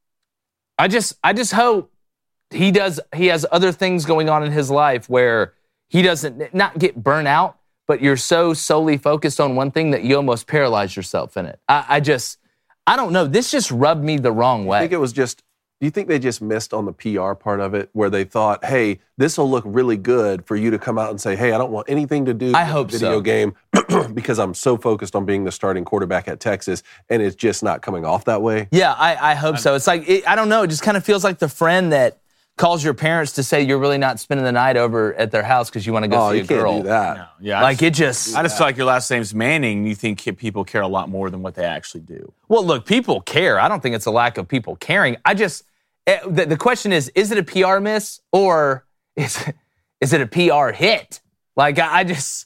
I just I just hope he does. He has other things going on in his life where he doesn't not get burnt out, but you're so solely focused on one thing that you almost paralyze yourself in it. I, I just I don't know. This just rubbed me the wrong way. I think it was just. Do you think they just missed on the P R part of it where they thought, hey, this will look really good for you to come out and say, hey, I don't want anything to do I with hope the video so. game because I'm so focused on being the starting quarterback at Texas, and it's just not coming off that way? Yeah, I, I hope so. It's like, it, I don't know, it just kind of feels like the friend that calls your parents to say you're really not spending the night over at their house because you want to go oh, see a girl. Oh, you can't do that. No, yeah, like just, it just... I just feel like your last name's Manning, you think people care a lot more than what they actually do. Well, look, people care. I don't think it's a lack of people caring. I just... The, the question is, is it a P R miss or is, is it a P R hit? Like, I, I just,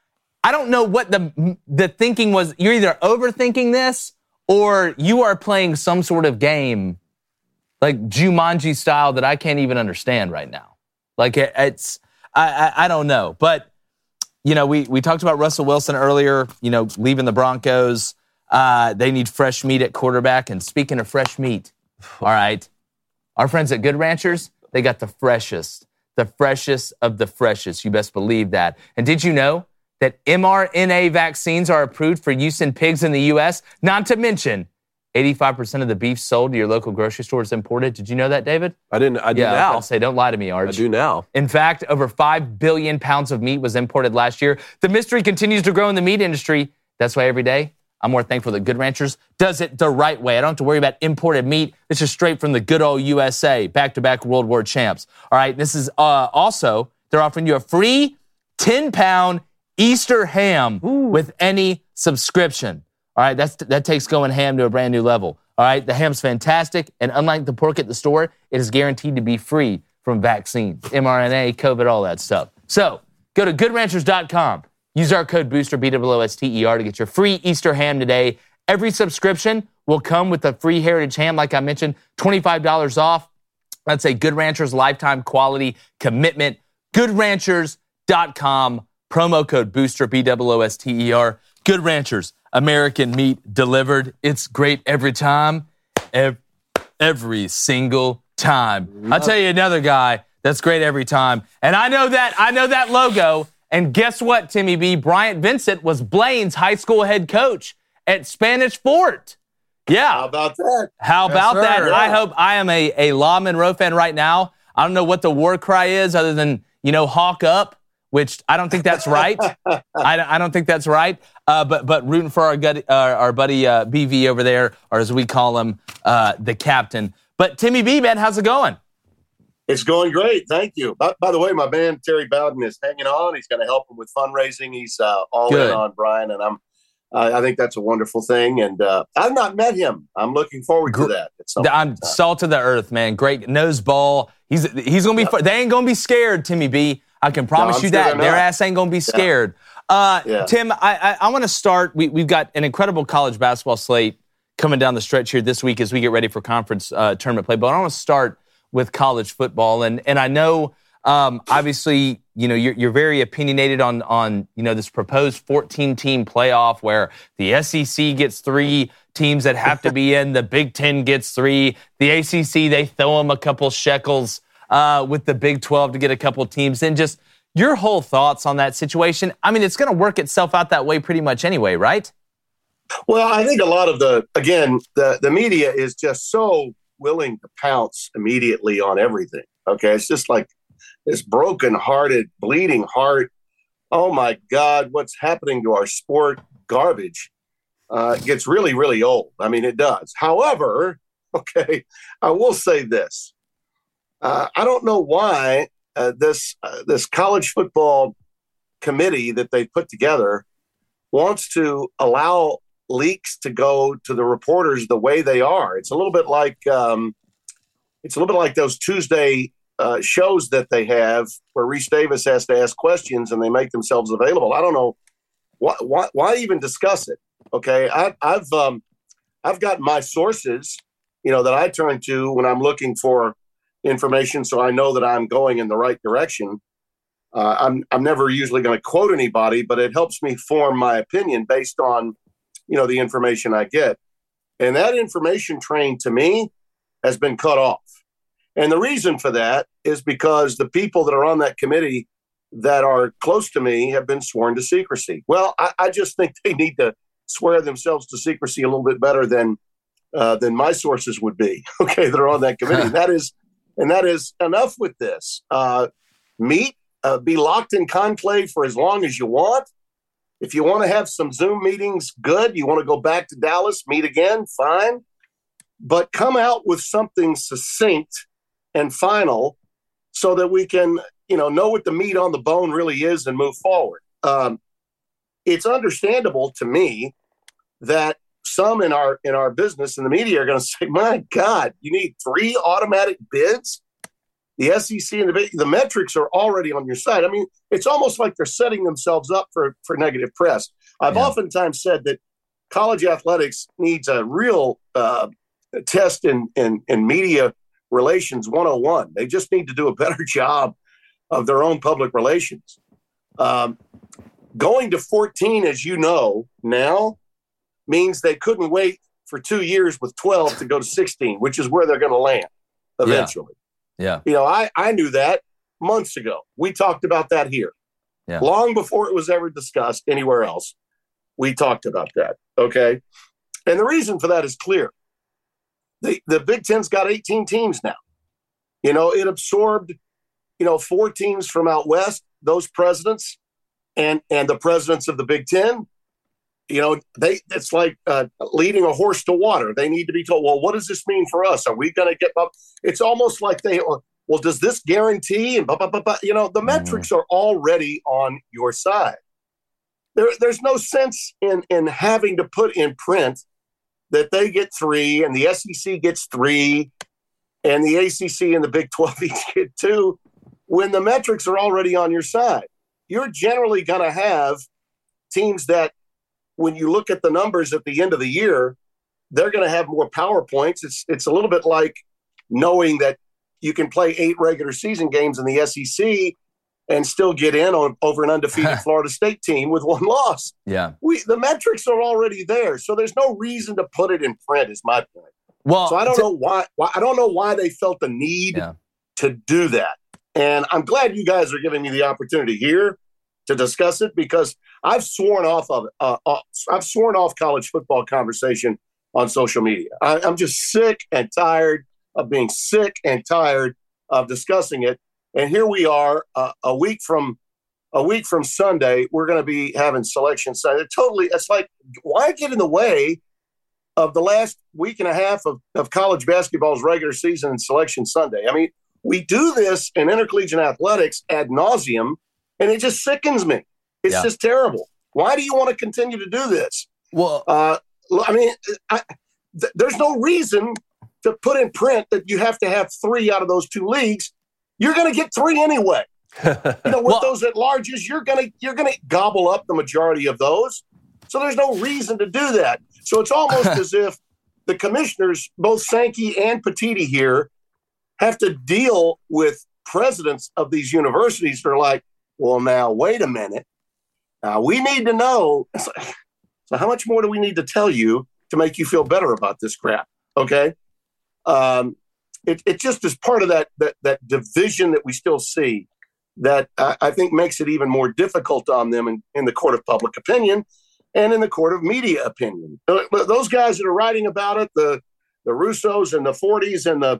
I don't know what the the thinking was. You're either overthinking this or you are playing some sort of game, like Jumanji style, that I can't even understand right now. Like, it, it's, I, I, I don't know. But, you know, we, we talked about Russell Wilson earlier, you know, leaving the Broncos. Uh, they need fresh meat at quarterback. And speaking of fresh meat, all right, our friends at Good Ranchers, they got the freshest, the freshest of the freshest. You best believe that. And did you know that M R N A vaccines are approved for use in pigs in the U S? Not to mention, eighty-five percent of the beef sold to your local grocery store is imported. Did you know that, David? I didn't. I do yeah, now. I'll say, don't lie to me, Arch. I do now. In fact, over five billion pounds of meat was imported last year. The mystery continues to grow in the meat industry. That's why every day, I'm more thankful that Good Ranchers does it the right way. I don't have to worry about imported meat. This is straight from the good old U S A, back-to-back World War champs. All right, this is uh, also, they're offering you a free ten-pound Easter ham Ooh. with any subscription. All right, that's that takes going ham to a brand new level. All right, the ham's fantastic, and unlike the pork at the store, it is guaranteed to be free from vaccines, M R N A, COVID, all that stuff. So, go to good ranchers dot com. Use our code BOOSTER, B O O S T E R, to get your free Easter ham today. Every subscription will come with a free Heritage ham, like I mentioned, twenty-five dollars off. That's a Good Ranchers lifetime quality commitment. good ranchers dot com, promo code BOOSTER, B O O S T E R. Good Ranchers, American meat delivered. It's great every time, every, every single time. I'll tell you another guy that's great every time. And I know that, I know that logo. And guess what, Timmy B? Bryant Vincent was Blaine's high school head coach at Spanish Fort. Yeah. How about that? How about yes, that? Yeah. I hope I am a, a La Monroe fan right now. I don't know what the war cry is other than, you know, hawk up, which I don't think that's right. I, I don't think that's right. Uh, but but rooting for our, gut, uh, our buddy uh, B V over there, or as we call him, uh, the captain. But Timmy B, man, how's it going? It's going great. Thank you. By, by the way, my man, Terry Bowden, is hanging on. He's going to help him with fundraising. He's uh, all Good. in on Brian, and I'm. Uh, I think that's a wonderful thing. And uh, I've not met him. I'm looking forward to that. I'm salt of the earth, man. Great nose ball. He's he's going to be. Yep. They ain't going to be scared, Timmy B. I can promise no, you sure that. Their ass ain't going to be scared. Yeah. Uh, yeah. Tim, I I, I want to start. We, we've got an incredible college basketball slate coming down the stretch here this week as we get ready for conference uh, tournament play. But I want to start with college football. And and I know, um, obviously, you know, you're, you're very opinionated on, on, you know, this proposed fourteen-team playoff where the S E C gets three teams that have to be in, the Big Ten gets three, the A C C, they throw them a couple shekels uh, with the Big twelve to get a couple teams in. Just your whole thoughts on that situation. I mean, it's going to work itself out that way pretty much anyway, right? Well, I think a lot of the, again, the, the media is just so willing to pounce immediately on everything. Okay. It's just like this broken-hearted, bleeding heart. Oh my God, what's happening to our sport? Garbage. Uh, gets really, really old. I mean, it does. However, okay, I will say this. Uh, I don't know why uh, this, uh, this college football committee that they put together wants to allow leaks to go to the reporters the way they are. It's a little bit like um, it's a little bit like those Tuesday uh, shows that they have where Reese Davis has to ask questions and they make themselves available. I don't know why why, why even discuss it. Okay, I, I've um, I've got my sources, you know, that I turn to when I'm looking for information, so I know that I'm going in the right direction. Uh, I'm I'm never usually going to quote anybody, but it helps me form my opinion based on, you know, the information I get. And that information train to me has been cut off. And the reason for that is because the people that are on that committee that are close to me have been sworn to secrecy. Well, I, I just think they need to swear themselves to secrecy a little bit better than uh, than my sources would be. Okay, that are on that committee. that is, and that is enough with this. Uh, meet, uh, be locked in conclave for as long as you want. If you want to have some Zoom meetings, good. You want to go back to Dallas, meet again, fine. But come out with something succinct and final so that we can, you know, know what the meat on the bone really is and move forward. Um, it's understandable to me that some in our in our business and the media are going to say, my God, you need three automatic bids? The S E C and the, the metrics are already on your side. I mean, it's almost like they're setting themselves up for, for negative press. I've yeah. oftentimes said that college athletics needs a real uh, test in, in, in media relations one oh one. They just need to do a better job of their own public relations. Um, going to fourteen, as you know, now means they couldn't wait for two years with twelve to go to sixteen, which is where they're going to land eventually. Yeah. Yeah. You know, I, I knew that months ago. We talked about that here. Yeah. Long before it was ever discussed anywhere else, we talked about that. Okay. And the reason for that is clear. The, the Big Ten's got eighteen teams now. You know, it absorbed, you know, four teams from out west, those presidents and, and the presidents of the Big Ten. You know, they it's like uh, leading a horse to water. They need to be told, well, what does this mean for us? Are we going to get up? It's almost like they, well, does this guarantee? And blah, blah, blah, blah. You know, the mm-hmm. metrics are already on your side. There, there's no sense in, in having to put in print that they get three and the S E C gets three and the A C C and the Big twelve each get two when the metrics are already on your side. You're generally going to have teams that, when you look at the numbers at the end of the year, they're going to have more PowerPoints. It's it's a little bit like knowing that you can play eight regular season games in the S E C and still get in on over an undefeated Florida State team with one loss. Yeah, we the metrics are already there, so there's no reason to put it in print. Is my point. Well, so I don't t- know why, why. I don't know why they felt the need yeah. to do that, and I'm glad you guys are giving me the opportunity here to discuss it because I've sworn off of uh, uh, I've sworn off college football conversation on social media. I, I'm just sick and tired of being sick and tired of discussing it. And here we are, uh, a week from a week from Sunday, we're going to be having selection Sunday. It totally, it's like, why get in the way of the last week and a half of, of college basketball's regular season and selection Sunday? I mean, we do this in intercollegiate athletics ad nauseum. And it just sickens me. It's yeah. just terrible. Why do you want to continue to do this? Well, uh, I mean, I, th- there's no reason to put in print that you have to have three out of those two leagues. You're going to get three anyway. You know, with well, those at larges, you're going to you're going to gobble up the majority of those. So there's no reason to do that. So it's almost as if the commissioners, both Sankey and Petitti here, have to deal with presidents of these universities that are like, well, now, wait a minute. Now, we need to know. So, so how much more do we need to tell you to make you feel better about this crap? Okay. Um, it, it just is part of that, that, that division that we still see that I, I think makes it even more difficult on them in, in the court of public opinion and in the court of media opinion. Those guys that are writing about it, the the Russos and the forties and the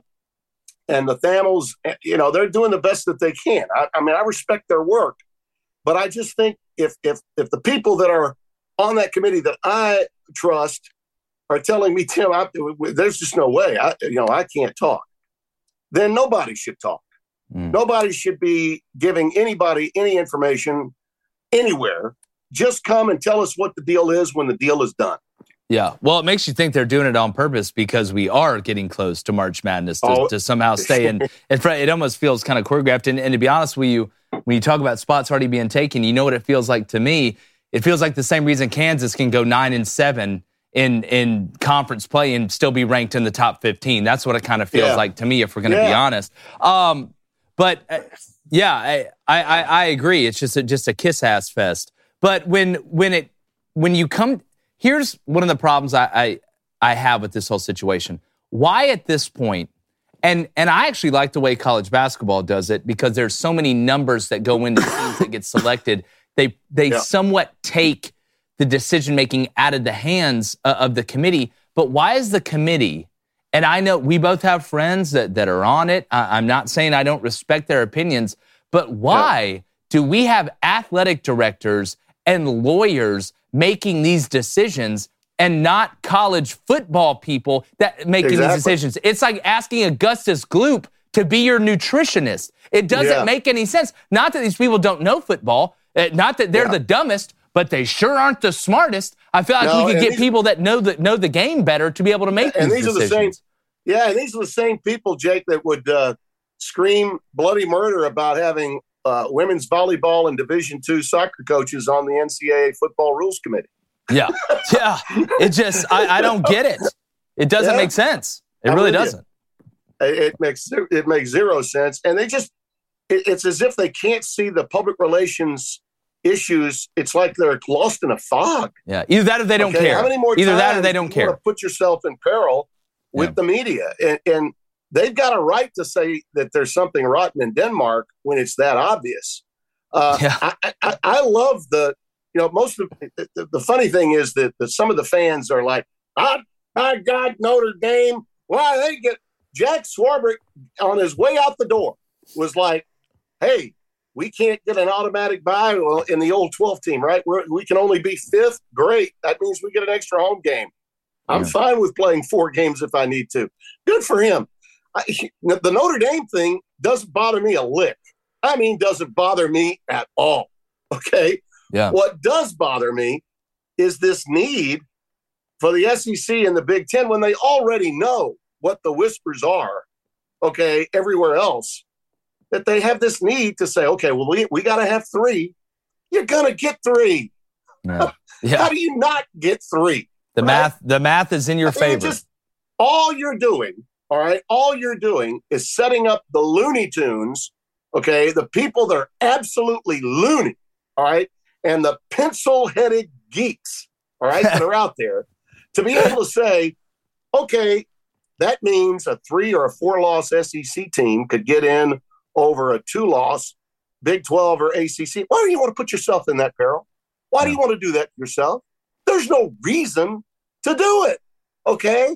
and the Thamels, you know, they're doing the best that they can. I, I mean, I respect their work, but I just think if if if the people that are on that committee that I trust are telling me, Tim, I, there's just no way, I, you know, I can't talk, then nobody should talk. Mm. Nobody should be giving anybody any information anywhere. Just come and tell us what the deal is when the deal is done. Yeah. Well, it makes you think they're doing it on purpose because we are getting close to March Madness to, oh. to somehow stay in. It, it almost feels kind of choreographed. And, and to be honest with you, when you talk about spots already being taken, you know what it feels like to me? It feels like the same reason Kansas can go nine and seven in, in conference play and still be ranked in the top fifteen. That's what it kind of feels yeah. like to me, if we're going to yeah. be honest. Um, but uh, yeah, I, I, I agree. It's just a, just a kiss ass fest. But when when it when you come, here's one of the problems I, I I have with this whole situation. Why at this point, and and I actually like the way college basketball does it because there's so many numbers that go into teams that get selected. They they yeah. somewhat take the decision making out of the hands uh, of the committee. But why is the committee? And I know we both have friends that that are on it. I, I'm not saying I don't respect their opinions, but why yeah. do we have athletic directors and lawyers making these decisions and not college football people that making exactly. these decisions? It's like asking Augustus Gloop to be your nutritionist. It doesn't yeah. make any sense. Not that these people don't know football, uh, not that they're yeah. the dumbest, but they sure aren't the smartest. I feel like no, we could get these, people that know the, know the game better to be able to make and these, these decisions. Are the same, yeah, and these are the same people, Jake, that would uh, scream bloody murder about having Uh, women's volleyball and Division two soccer coaches on the N C double A football rules committee. Yeah, yeah. It just, I, I don't get it. It doesn't yeah. make sense. It I'm really doesn't. You. It makes it makes zero sense, and they just, it, it's as if they can't see the public relations issues. It's like they're lost in a fog. Yeah, either that or they don't okay? care. How many more either times that or they don't you care. Want to put yourself in peril with yeah. the media, and, and they've got a right to say that there's something rotten in Denmark when it's that obvious. Uh, yeah. I, I, I love the, you know, most of the, the, the funny thing is that, that some of the fans are like, I, I got Notre Dame. Why they get Jack Swarbrick on his way out the door was like, hey, we can't get an automatic bye well, in the old twelve team, right? We're, we can only be fifth. Great. That means we get an extra home game. I'm yeah. fine with playing four games if I need to. Good for him. I, the Notre Dame thing doesn't bother me a lick. I mean, doesn't bother me at all. Okay? Yeah. What does bother me is this need for the S E C and the Big Ten when they already know what the whispers are, okay, everywhere else, that they have this need to say, okay, well, we, we got to have three. You're going to get three. Yeah. Yeah. How do you not get three? The right? math, the math is in your I mean, favor. Just, all you're doing, all right, all you're doing is setting up the Looney Tunes, okay, the people that are absolutely loony, all right, and the pencil-headed geeks, all right, that are out there, to be able to say, okay, that means a three or a four-loss S E C team could get in over a two-loss Big twelve or A C C. Why do you want to put yourself in that peril? Why do you want to do that yourself? There's no reason to do it, okay?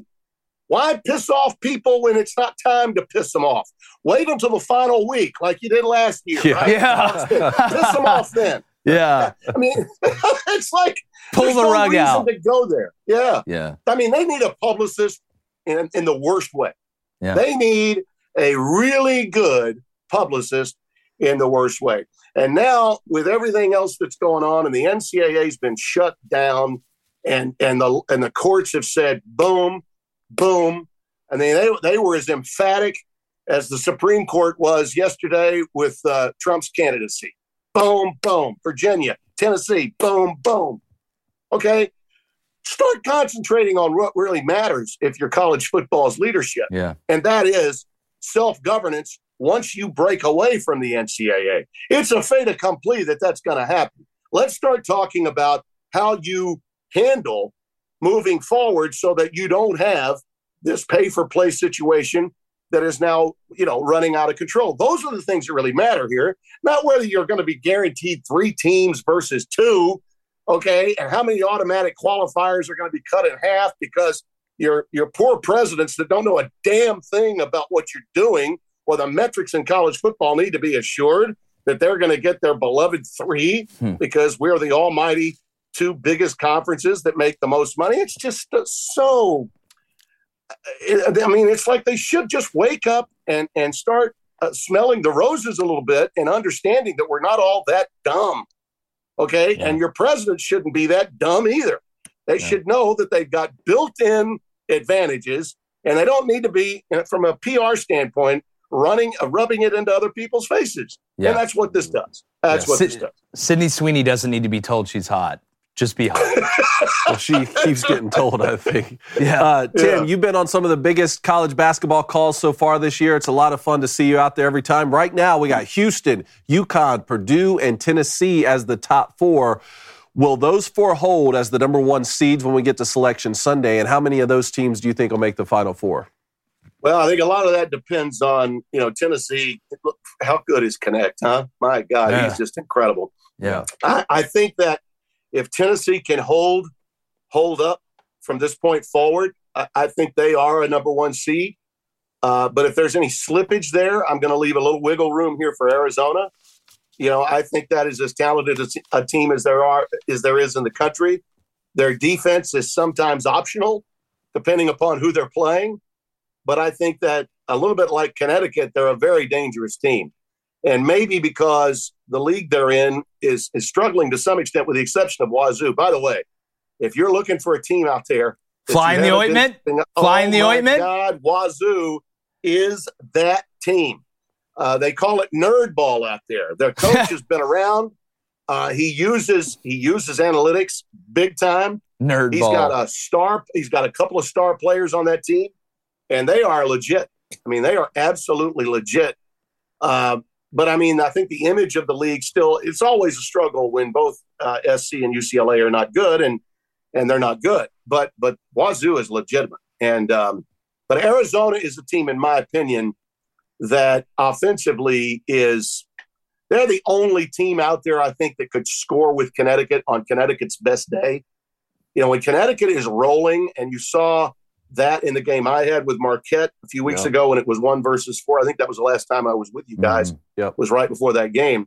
Why piss off people when it's not time to piss them off? Wait until the final week like you did last year, yeah. right? Yeah. Piss them off then. Yeah. I mean, it's like pull the no rug out to go there. Yeah. Yeah. I mean, they need a publicist in, in the worst way. Yeah. They need a really good publicist in the worst way. And now with everything else that's going on and the N C double A's been shut down and, and the, and the courts have said, boom, boom. I mean, they, they were as emphatic as the Supreme Court was yesterday with uh, Trump's candidacy. Boom, boom. Virginia, Tennessee, boom, boom. Okay. Start concentrating on what really matters if your college football's leadership. Yeah. And that is self-governance once you break away from the N C double A. It's a fait accompli that that's going to happen. Let's start talking about how you handle moving forward so that you don't have this pay-for-play situation that is now, you know, running out of control. Those are the things that really matter here, not whether you're going to be guaranteed three teams versus two, okay, and how many automatic qualifiers are going to be cut in half because your your poor presidents that don't know a damn thing about what you're doing or the metrics in college football need to be assured that they're going to get their beloved three hmm. because we're the almighty two biggest conferences that make the most money. It's just uh, so I mean, it's like they should just wake up and, and start uh, smelling the roses a little bit and understanding that we're not all that dumb, okay? Yeah. And your president shouldn't be that dumb either. They yeah. should know that they've got built-in advantages, and they don't need to be, from a P R standpoint, running, uh, rubbing it into other people's faces. Yeah. And that's what this does. That's yeah. what S- this does. Sydney Sweeney doesn't need to be told she's hot. Just be hot. Well, she keeps getting told, I think. Yeah. Uh, Tim, yeah. you've been on some of the biggest college basketball calls so far this year. It's a lot of fun to see you out there every time. Right now, we got Houston, UConn, Purdue, and Tennessee as the top four. Will those four hold as the number one seeds when we get to Selection Sunday? And how many of those teams do you think will make the Final Four? Well, I think a lot of that depends on, you know, Tennessee. Look, how good is Connect, huh? My God, yeah. he's just incredible. Yeah. I, I think that if Tennessee can hold hold up from this point forward, I, I think they are a number one seed. Uh, but if there's any slippage there, I'm going to leave a little wiggle room here for Arizona. You know, I think that is as talented a, a team as there are as there is in the country. Their defense is sometimes optional, depending upon who they're playing. But I think that a little bit like Connecticut, they're a very dangerous team. And maybe because the league they're in is, is struggling to some extent, with the exception of Wazoo. By the way, if you're looking for a team out there, flying the ointment, been, flying oh the ointment. God, Wazoo is that team. Uh, they call it nerd ball out there. Their coach has been around. Uh, he uses he uses analytics big time. Nerd He's ball. got a star. He's got a couple of star players on that team, and they are legit. I mean, they are absolutely legit. Uh, But, I mean, I think the image of the league still – it's always a struggle when both uh, S C and U C L A are not good, and and they're not good. But but Wazoo is legitimate. And um, but Arizona is a team, in my opinion, that offensively is – they're the only team out there, I think, that could score with Connecticut on Connecticut's best day. You know, when Connecticut is rolling, and you saw – that in the game I had with Marquette a few weeks yeah. ago when it was one versus four. I think that was the last time I was with you guys. Mm-hmm. Yep. Was right before that game.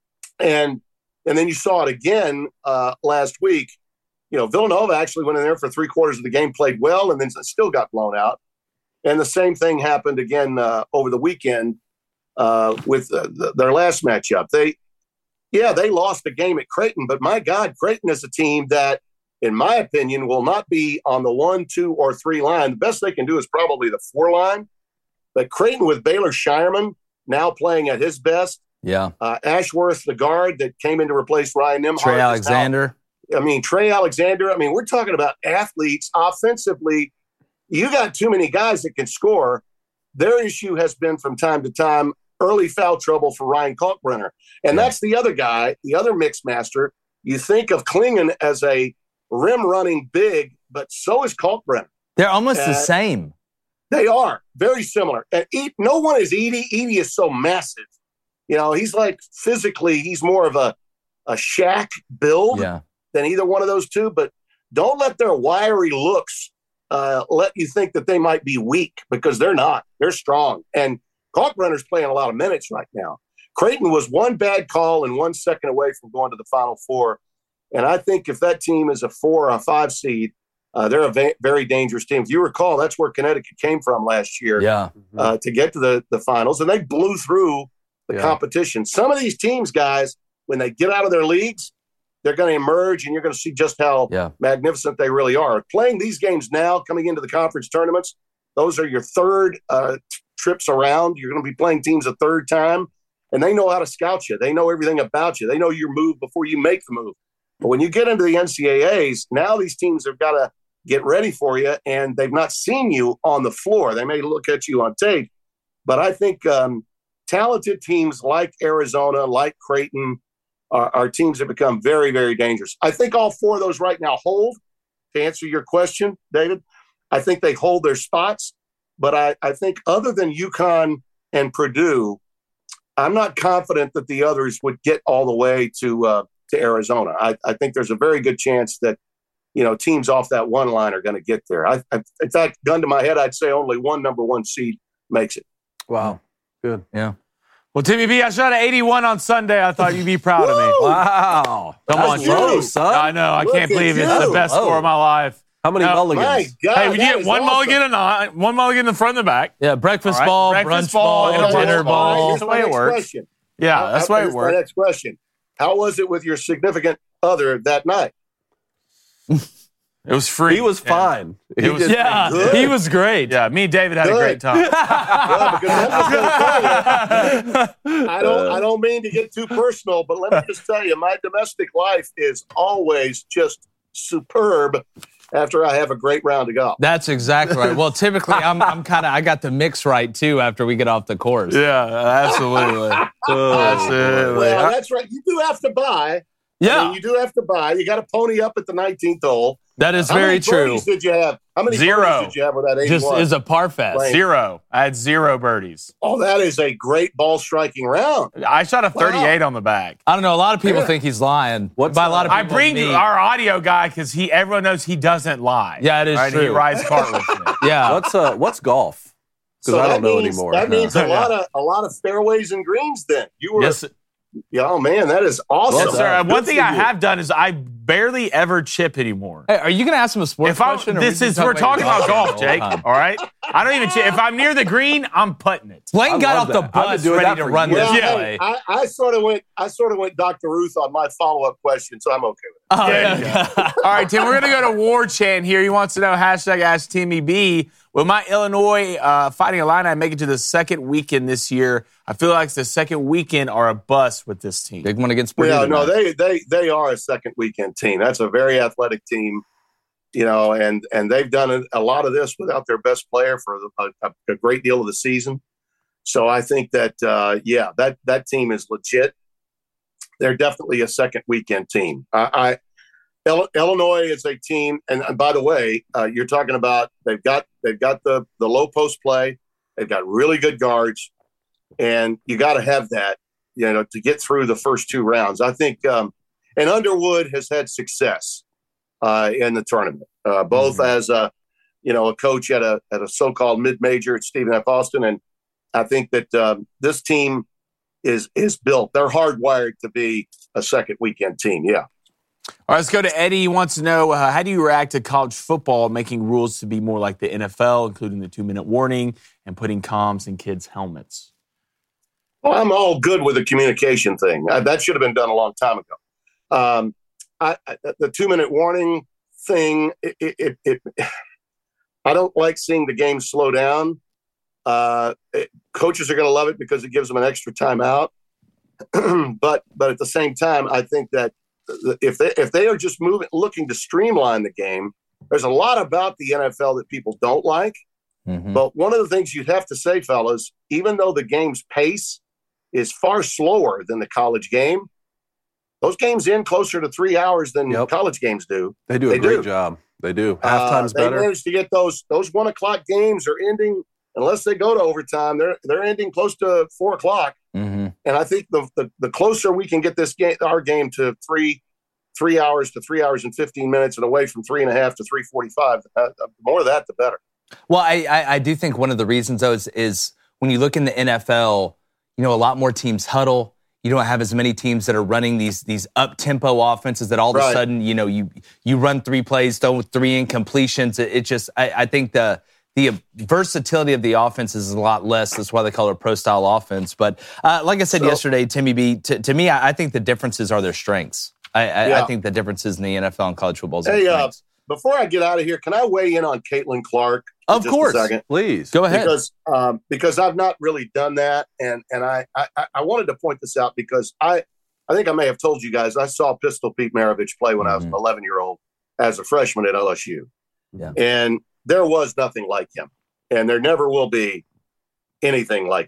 And and then you saw it again uh, last week. You know, Villanova actually went in there for three quarters of the game, played well, and then still got blown out. And the same thing happened again uh, over the weekend uh, with uh, the, their last matchup. They, yeah, they lost the game at Creighton, but my God, Creighton is a team that, in my opinion, will not be on the one, two, or three line. The best they can do is probably the four line. But Creighton with Baylor Shireman now playing at his best. Yeah. Uh, Ashworth, the guard that came in to replace Ryan Nembhard. Trey Alexander. Now, I mean, Trey Alexander. I mean, we're talking about athletes offensively. You got too many guys that can score. Their issue has been from time to time early foul trouble for Ryan Kalkbrenner. And yeah. that's the other guy, the other mix master. You think of Klingon as a rim running big, but so is Kalkbrenner. They're almost and the same. They are very similar. And e- no one is Edey. Edey is so massive. You know, he's like physically, he's more of a, a Shaq build yeah. than either one of those two. But don't let their wiry looks uh, let you think that they might be weak, because they're not. They're strong. And Kalkbrenner's playing a lot of minutes right now. Creighton was one bad call and one second away from going to the Final Four. And I think if that team is a four or a five seed, uh, they're a va- very dangerous team. If you recall, that's where Connecticut came from last year yeah. uh, to get to the, the finals, and they blew through the yeah. competition. Some of these teams, guys, when they get out of their leagues, they're going to emerge, and you're going to see just how yeah. magnificent they really are. Playing these games now, coming into the conference tournaments, those are your third uh, t- trips around. You're going to be playing teams a third time, and they know how to scout you. They know everything about you. They know your move before you make the move. But when you get into the N C double A's, now these teams have got to get ready for you, and they've not seen you on the floor. They may look at you on tape, but I think um, talented teams like Arizona, like Creighton, are, are teams that become very, very dangerous. I think all four of those right now hold. To answer your question, David, I think they hold their spots. But I, I think other than UConn and Purdue, I'm not confident that the others would get all the way to uh, to Arizona. I, I think there's a very good chance that, you know, teams off that one line are going to get there. I, I, in fact, gun to my head, I'd say only one number one seed makes it. Wow. Good. Yeah. Well, Timmy B, I shot an eighty-one on Sunday. I thought you'd be proud of me. Wow. Come That's on, low, you. son. I know. I Look can't at believe you. it's the best Oh. score of my life. How many Now, mulligans? My God, Hey, we that get is one awesome. mulligan and not, one mulligan in the front and the back. Yeah, breakfast All right. ball, Breakfast brunch ball, ball, and a Okay, dinner lunch all right, ball. here's the my way it next works. question. Yeah, Uh, that's the way it here's works. My next question. How was it with your significant other that night? It was free. He was Yeah. fine. It He was- did- Yeah, Good. he was great. Yeah, me and David had a Good. great time. Well, because I'm just gonna tell you, I don't, I don't mean to get too personal, but let me just tell you, my domestic life is always just superb after I have a great round of golf. That's exactly right. Well, typically, I'm, I'm kind of, I got the mix right too after we get off the course. Yeah, absolutely. Oh, Absolutely. Well, that's right. You do have to buy. I Yeah, mean, you do have to buy. You got to pony up at the nineteenth hole. that is How very many true. birdies did you have? How many Zero. birdies did you have with that Just eighty-one? is a par fest. Right. Zero. I had zero birdies. Oh, that is a great ball striking round. I shot a thirty-eight on the back. I don't know. A lot of people Yeah. think he's lying. What's By a lot of that? I people, bring me. our audio guy because he everyone knows he doesn't lie. Yeah, it is right? He true. rides cartwheels in it. Yeah. What's uh what's golf? Because So I that don't know means, anymore. That means No. a lot of a lot of fairways and greens. Then you were, Yes, yeah, oh man, that is awesome. yes, sir. done. One Good thing for I you. have done is I barely ever chip anymore. Hey, are you going to ask him a sports If I, question? or this we is just we're talk talking about golf, the whole Jake. time? All right, I don't even chip. If I'm near the green, I'm putting it. Blaine I got love off the that. I've been bus doing ready that to for run years. this Well, play. I, I sort of went. I sort of went Doctor Ruth on my follow up question, so I'm okay with it. Oh, There you yeah. All right, Tim, we're going to go to War Chant here. He wants to know, hashtag Ask Timmy B. Will my Illinois uh, Fighting Illini make it to the second weekend this year? I feel like the second weekend are a bust with this team. Big one against Purdue. Yeah, no, tonight. they they they are a second weekend team. That's a very athletic team, you know, and and they've done a, a lot of this without their best player for a, a, a great deal of the season. So I think that uh, yeah, that that team is legit. They're definitely a second weekend team. I, I Il- Illinois is a team, and, and by the way, uh, you're talking about they've got they've got the the low post play, they've got really good guards, and you got to have that, you know, to get through the first two rounds. I think, um, and Underwood has had success uh, in the tournament, uh, both Mhm. as a you know a coach at a at a so-called mid-major at Stephen F. Austin, and I think that um, this team is is built. They're hardwired to be a second weekend team. Yeah. All right, let's go to Eddie. He wants to know, uh, how do you react to college football making rules to be more like the N F L, including the two-minute warning and putting comms in kids' helmets? Well, I'm all good with the communication thing. Uh, that should have been done a long time ago. Um, I, I, the two-minute warning thing, it, it, it, it, I don't like seeing the game slow down. Uh, it, coaches are going to love it because it gives them an extra timeout. but but at the same time, I think that if they if they are just moving, looking to streamline the game, there's a lot about the N F L that people don't like. Mhm. But one of the things you'd have to say, fellas, even though the game's pace is far slower than the college game, those games end closer to three hours than Yep. college games do. They do a They great do. job. They do. Uh, Halftime's they better. managed to get those those one o'clock games are ending, unless they go to overtime. They're they're ending close to four o'clock. Mhm. And I think the, the the closer we can get this game, our game, to three three hours to three hours and fifteen minutes, and away from three and a half to three forty five, uh, the more of that, the better. Well, I, I, I do think one of the reasons, though, is, is when you look in the N F L, you know, a lot more teams huddle. You don't have as many teams that are running these these up-tempo offenses that all of Right. a sudden, you know, you you run three plays, throw three incompletions. It, it just, I, I think the the versatility of the offense is a lot less. That's why they call it a pro-style offense. But uh, like I said So- yesterday, Timmy B, to, to me, I, I think the differences are their strengths. I, I, Yeah. I think the differences in the N F L and college football is Hey, their uh, strengths. Before I get out of here, can I weigh in on Caitlin Clark? for Of just a course. second? Please. Go ahead. Because um, because I've not really done that, and and I, I I wanted to point this out because I I think I may have told you guys I saw Pistol Pete Maravich play when I was an Mhm. eleven year old as a freshman at L S U, Yeah. and there was nothing like him, and there never will be anything like him.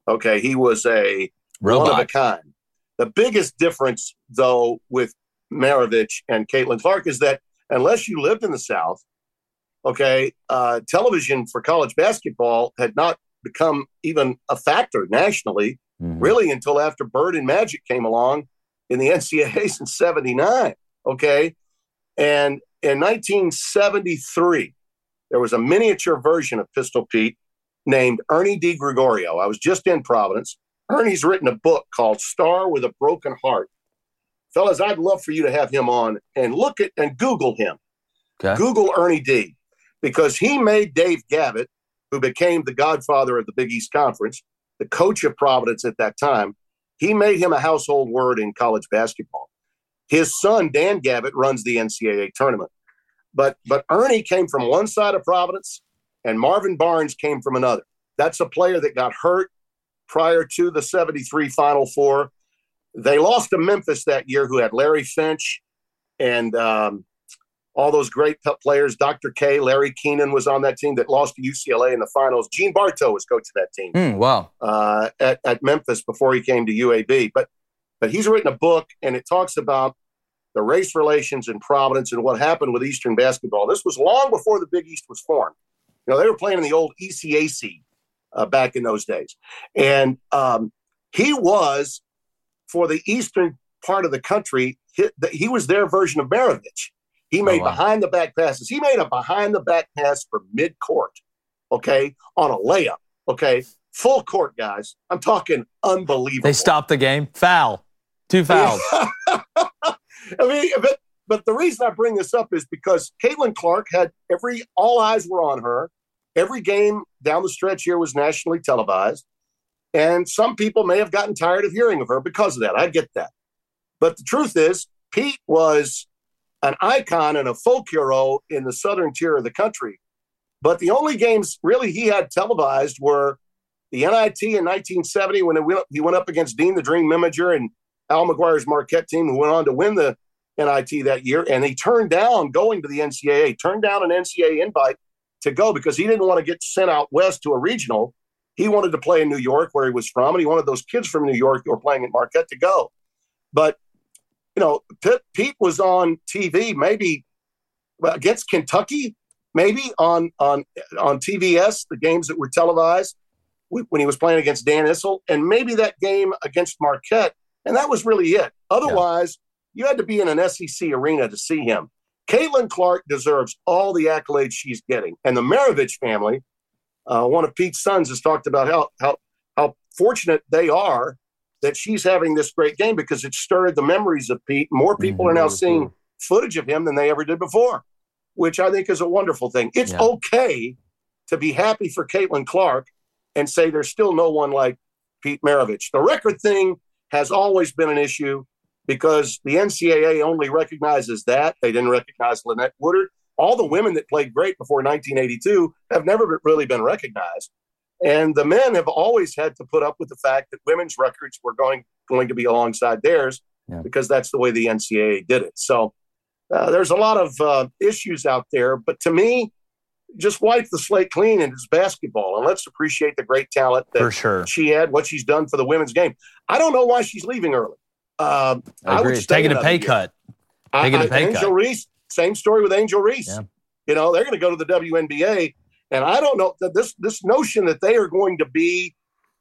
Okay, he was a Robot. one of a kind. The biggest difference, though, with Maravich and Caitlin Clark is that unless you lived in the South, okay, uh, television for college basketball had not become even a factor nationally, mm-hmm. really until after Bird and Magic came along in the N C double A's in seventy-nine, okay? And in nineteen seventy-three, there was a miniature version of Pistol Pete named Ernie DiGregorio. I was just in Providence. Ernie's written a book called Star with a Broken Heart. Fellas, I'd love for you to have him on and look at and Google him. Okay. Google Ernie D, because he made Dave Gavitt, who became the godfather of the Big East Conference, the coach of Providence at that time, he made him a household word in college basketball. His son, Dan Gavitt, runs the N C double A tournament. But but Ernie came from one side of Providence, and Marvin Barnes came from another. That's a player that got hurt prior to the seventy-three Final Four. They lost to Memphis that year, who had Larry Finch and um, all those great players. Doctor K, Larry Keenan was on that team that lost to U C L A in the finals. Gene Bartow was coaching that team mm, wow. uh, at, at Memphis before he came to U A B. But but he's written a book, and it talks about the race relations in Providence and what happened with Eastern basketball. This was long before the Big East was formed. You know, they were playing in the old E C A C uh, back in those days. And um, he was, for the eastern part of the country, he, he was their version of Maravich. He made oh, wow. behind-the-back passes. He made a behind-the-back pass for mid-court, okay, on a layup, okay? Full court, guys. I'm talking unbelievable. They stopped the game. Foul. Two fouls. I mean, but, but the reason I bring this up is because Caitlin Clark had every, all eyes were on her. Every game down the stretch here was nationally televised. And some people may have gotten tired of hearing of her because of that. I get that. But the truth is, Pete was an icon and a folk hero in the southern tier of the country. But the only games really he had televised were the N I T in nineteen seventy when he went up against Dean the Dream Miminger and Al McGuire's Marquette team, who went on to win the N I T that year. And he turned down going to the N C double A, turned down an N C double A invite to go because he didn't want to get sent out west to a regional. He wanted to play in New York, where he was from, and he wanted those kids from New York who were playing at Marquette to go. But, you know, Pete, Pete was on T V maybe against Kentucky, maybe on on on T V S, the games that were televised when he was playing against Dan Issel, and maybe that game against Marquette, and that was really it. Otherwise, yeah. you had to be in an S E C arena to see him. Caitlin Clark deserves all the accolades she's getting, and the Maravich family. Uh, one of Pete's sons has talked about how how how fortunate they are that she's having this great game because it stirred the memories of Pete. More people mm-hmm. are now seeing footage of him than they ever did before, which I think is a wonderful thing. It's yeah. okay to be happy for Caitlin Clark and say there's still no one like Pete Maravich. The record thing has always been an issue because the N C double A only recognizes that. They didn't recognize Lynette Woodard. All the women that played great before nineteen eighty-two have never really been recognized. And the men have always had to put up with the fact that women's records were going, going to be alongside theirs yeah. because that's the way the N C double A did it. So uh, there's a lot of uh, issues out there. But to me, just wipe the slate clean in this basketball and let's appreciate the great talent that for sure. she had, what she's done for the women's game. I don't know why she's leaving early. Uh, I agree. I would taking a pay year. cut. Taking I, a pay Angel cut. Reese, same story with Angel Reese. Yeah. You know, they're going to go to the W N B A. And I don't know that this this notion that they are going to be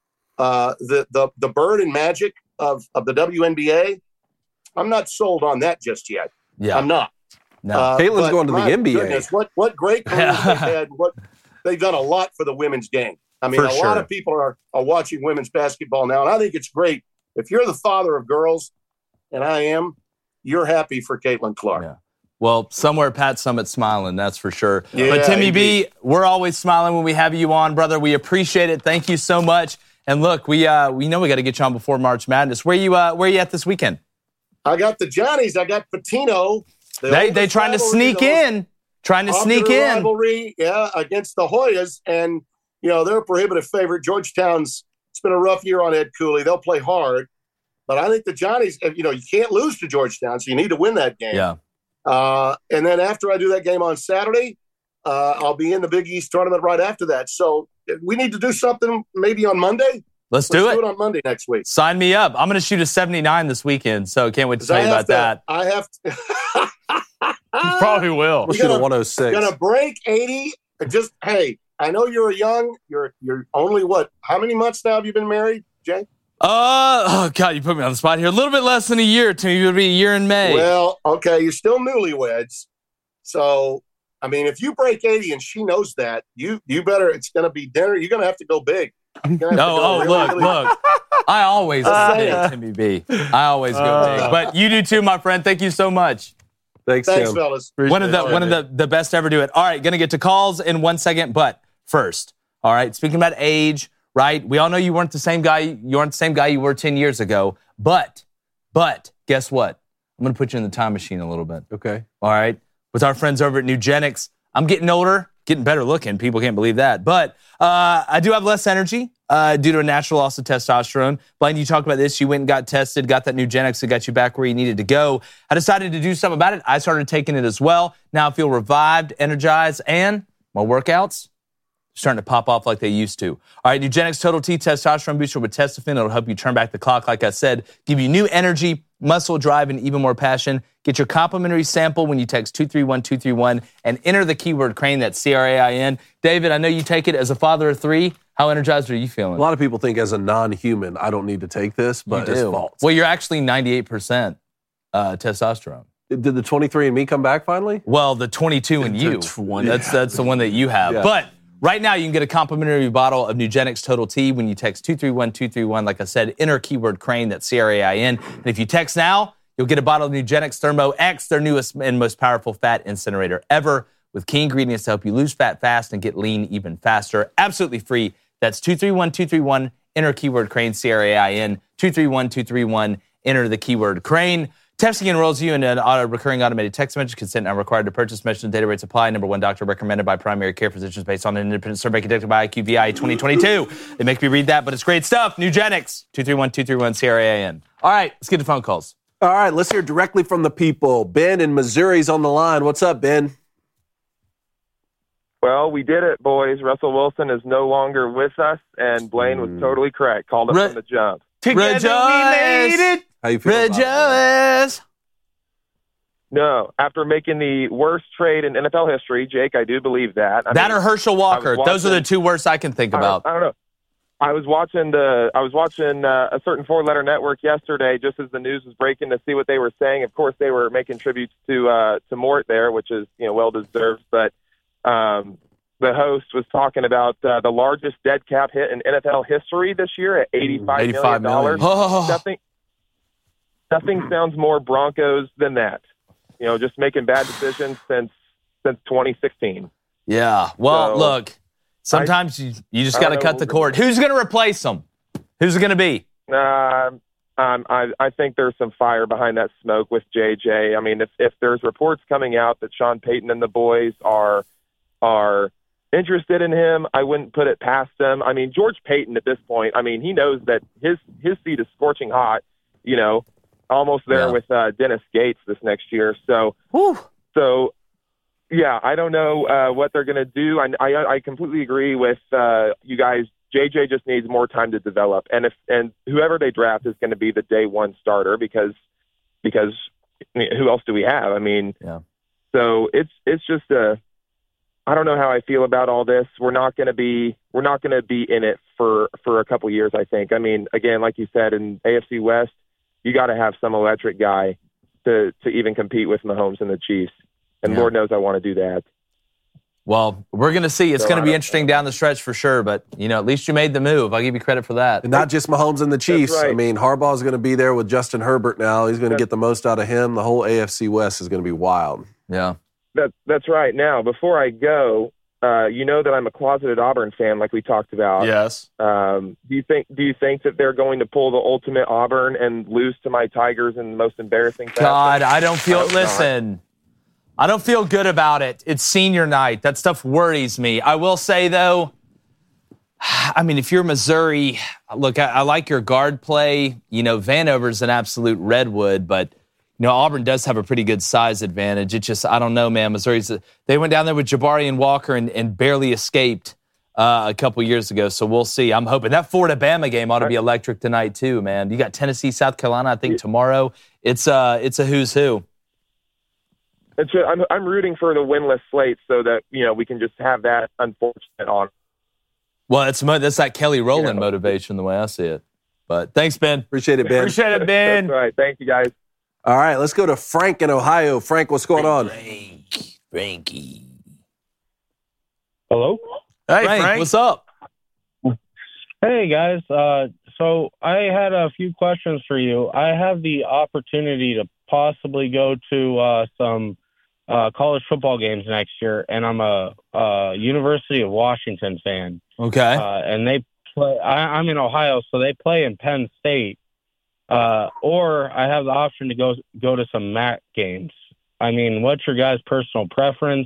uh, the the the Bird and Magic of, of the W N B A, I'm not sold on that just yet. Yeah, I'm not. No, uh, Caitlin's going to the N B A. Goodness, what what great careers they've had. What they've done a lot for the women's game. I mean, For a sure. lot of people are are watching women's basketball now, and I think it's great. If you're the father of girls, and I am, you're happy for Caitlin Clark. Yeah. Well, somewhere Pat Summit's smiling, that's for sure. Yeah, but Timmy indeed. B, we're always smiling when we have you on, brother. We appreciate it. Thank you so much. And look, we uh, we know we got to get you on before March Madness. Where you uh, where you at this weekend? I got the Johnnies. I got Patino. The they they trying to sneak in, trying to sneak in. Rivalry, yeah, against the Hoyas, and you know they're a prohibitive favorite. Georgetown's. It's been a rough year on Ed Cooley. They'll play hard, but I think the Johnnies. You know, you can't lose to Georgetown, so you need to win that game. Yeah. Uh, and then after I do that game on Saturday, uh, I'll be in the Big East tournament right after that. So we need to do something maybe on Monday Let's, Let's do it. do it on Monday next week. Sign me up. I'm going to shoot a seventy-nine this weekend, so can't wait to tell you about to, that. I have to. You probably will. We'll shoot a one oh six. Gonna break eighty. Just hey, I know you're young. You're you're only what? How many months now have you been married, Jay? Uh, oh, God, you put me on the spot here. A little bit less than a year. To me, it would be a year in May. Well, okay, you're still newlyweds. So, I mean, if you break eighty and she knows that, you you better, it's going to be dinner. You're going to have to go big. No, oh, really, look, really look. I always go big, Timmy B. I always go uh, big. But you do too, my friend. Thank you so much. Thanks, Thanks, Tim. fellas. Appreciate one of the it. one of the, the best to ever do it. All right, going to get to calls in one second, but first, all right, speaking about age, right? We all know you weren't the same guy. You weren't the same guy you were ten years ago. But, but guess what? I'm going to put you in the time machine a little bit. Okay. All right. With our friends over at Nugenics, I'm getting older, getting better looking. People can't believe that. But uh, I do have less energy uh, due to a natural loss of testosterone. Blaine, you talked about this. You went and got tested, got that Nugenics that got you back where you needed to go. I decided to do something about it. I started taking it as well. Now I feel revived, energized, and my workouts starting to pop off like they used to. All right, Nugenics Total T Testosterone Booster with Testofen. It'll help you turn back the clock, like I said, give you new energy, muscle drive, and even more passion. Get your complimentary sample when you text two three one two three one and enter the keyword Crane, that's C R A I N. David, I know you take it as a father of three. How energized are you feeling? A lot of people think as a non-human, I don't need to take this, but it's false. Well, you're actually ninety-eight percent uh, testosterone. Did the twenty-three and me come back finally? Well, the twenty-two and you. twenty. That's, that's the one that you have. Yeah. But right now, you can get a complimentary bottle of Nugenics Total T when you text two three one two three one. Like I said, enter keyword Crane, that's C R A I N. And if you text now, you'll get a bottle of Nugenics Thermo X, their newest and most powerful fat incinerator ever, with key ingredients to help you lose fat fast and get lean even faster. Absolutely free. That's two three one two three one. Enter keyword Crane, C R A I N. two three one two three one. Enter the keyword Crane. Texting enrolls you in an auto recurring automated text message. Consent not required to purchase. Mention data rates apply. Number one doctor recommended by primary care physicians based on an independent survey conducted by I Q V I twenty twenty-two. They make me read that, but it's great stuff. Nugenics. two three one two three one. C R A I N. All right, let's get to phone calls. All right, let's hear directly from the people. Ben in Missouri's on the line. What's up, Ben? Well, we did it, boys. Russell Wilson is no longer with us, and Blaine mm. was totally correct. Called it Re- from the jump. Together Rejoice. We made it. How you feel Rejoice. No, after making the worst trade in N F L history, Jake, I do believe that. I that mean, or Herschel Walker. Watching, Those are the two worst I can think about. I, I don't know. I was watching the I was watching uh, a certain four-letter network yesterday, just as the news was breaking, to see what they were saying. Of course, they were making tributes to uh, to Mort there, which is you know well deserved. But um, the host was talking about uh, the largest dead cap hit in N F L history this year at eighty-five million dollars. Oh. Nothing, nothing sounds more Broncos than that. You know, just making bad decisions since since twenty sixteen. Yeah. Well, so, look. Sometimes I, you, you just got to cut the cord. Who's going to replace them? Who's it going to be? Uh, um, I, I think there's some fire behind that smoke with J J. I mean, if, if there's reports coming out that Sean Payton and the boys are are interested in him, I wouldn't put it past them. I mean, George Payton at this point, I mean, he knows that his, his seat is scorching hot, you know, almost there yeah. with uh, Dennis Gates this next year. So, Whew. so. Yeah, I don't know uh, what they're going to do. I, I I completely agree with uh, you guys. J J just needs more time to develop, and if and whoever they draft is going to be the day one starter because because I mean, who else do we have? I mean, yeah. So it's it's just a I don't know how I feel about all this. We're not going to be we're not going to be in it for for a couple years. I think. I mean, again, like you said, in A F C West, you got to have some electric guy to to even compete with Mahomes and the Chiefs. And yeah. Lord knows I want to do that. Well, we're going to see. It's so going to be interesting know. down the stretch for sure. But, you know, at least you made the move. I'll give you credit for that. And not just Mahomes and the Chiefs. Right. I mean, Harbaugh's going to be there with Justin Herbert now. He's going to get the most out of him. The whole A F C West is going to be wild. Yeah. That, that's right. Now, before I go, uh, you know that I'm a closeted Auburn fan like we talked about. Yes. Um, do you think Do you think that they're going to pull the ultimate Auburn and lose to my Tigers in the most embarrassing fashion? God, I don't feel – I listen not. – I don't feel good about it. It's senior night. That stuff worries me. I will say, though, I mean, if you're Missouri, look, I, I like your guard play. You know, Vanover's an absolute redwood, but, you know, Auburn does have a pretty good size advantage. It just, I don't know, man. Missouri's, they went down there with Jabari and Walker and, and barely escaped uh, a couple years ago. So we'll see. I'm hoping that Florida-Bama game ought to be electric tonight too, man. You got Tennessee, South Carolina, I think tomorrow. It's uh, it's a who's who. It's a, I'm I'm rooting for the winless slate so that you know we can just have that unfortunate on. Well, it's that's that Kelly Rowland Yeah. motivation, the way I see it. But thanks, Ben. Appreciate it, Ben. Appreciate it, Ben. That's right. Thank you, guys. All right, let's go to Frank in Ohio. Frank, what's going on? Frank, Frankie. Hello? Hey, Frank, Frank. what's up? Hey, guys. Uh, so I had a few questions for you. I have the opportunity to possibly go to uh, some uh, college football games next year, and I'm a, a University of Washington fan. Okay. Uh, and they play. I, I'm in Ohio, so they play in Penn State. Uh, or I have the option to go go to some M A C games. I mean, what's your guys' personal preference?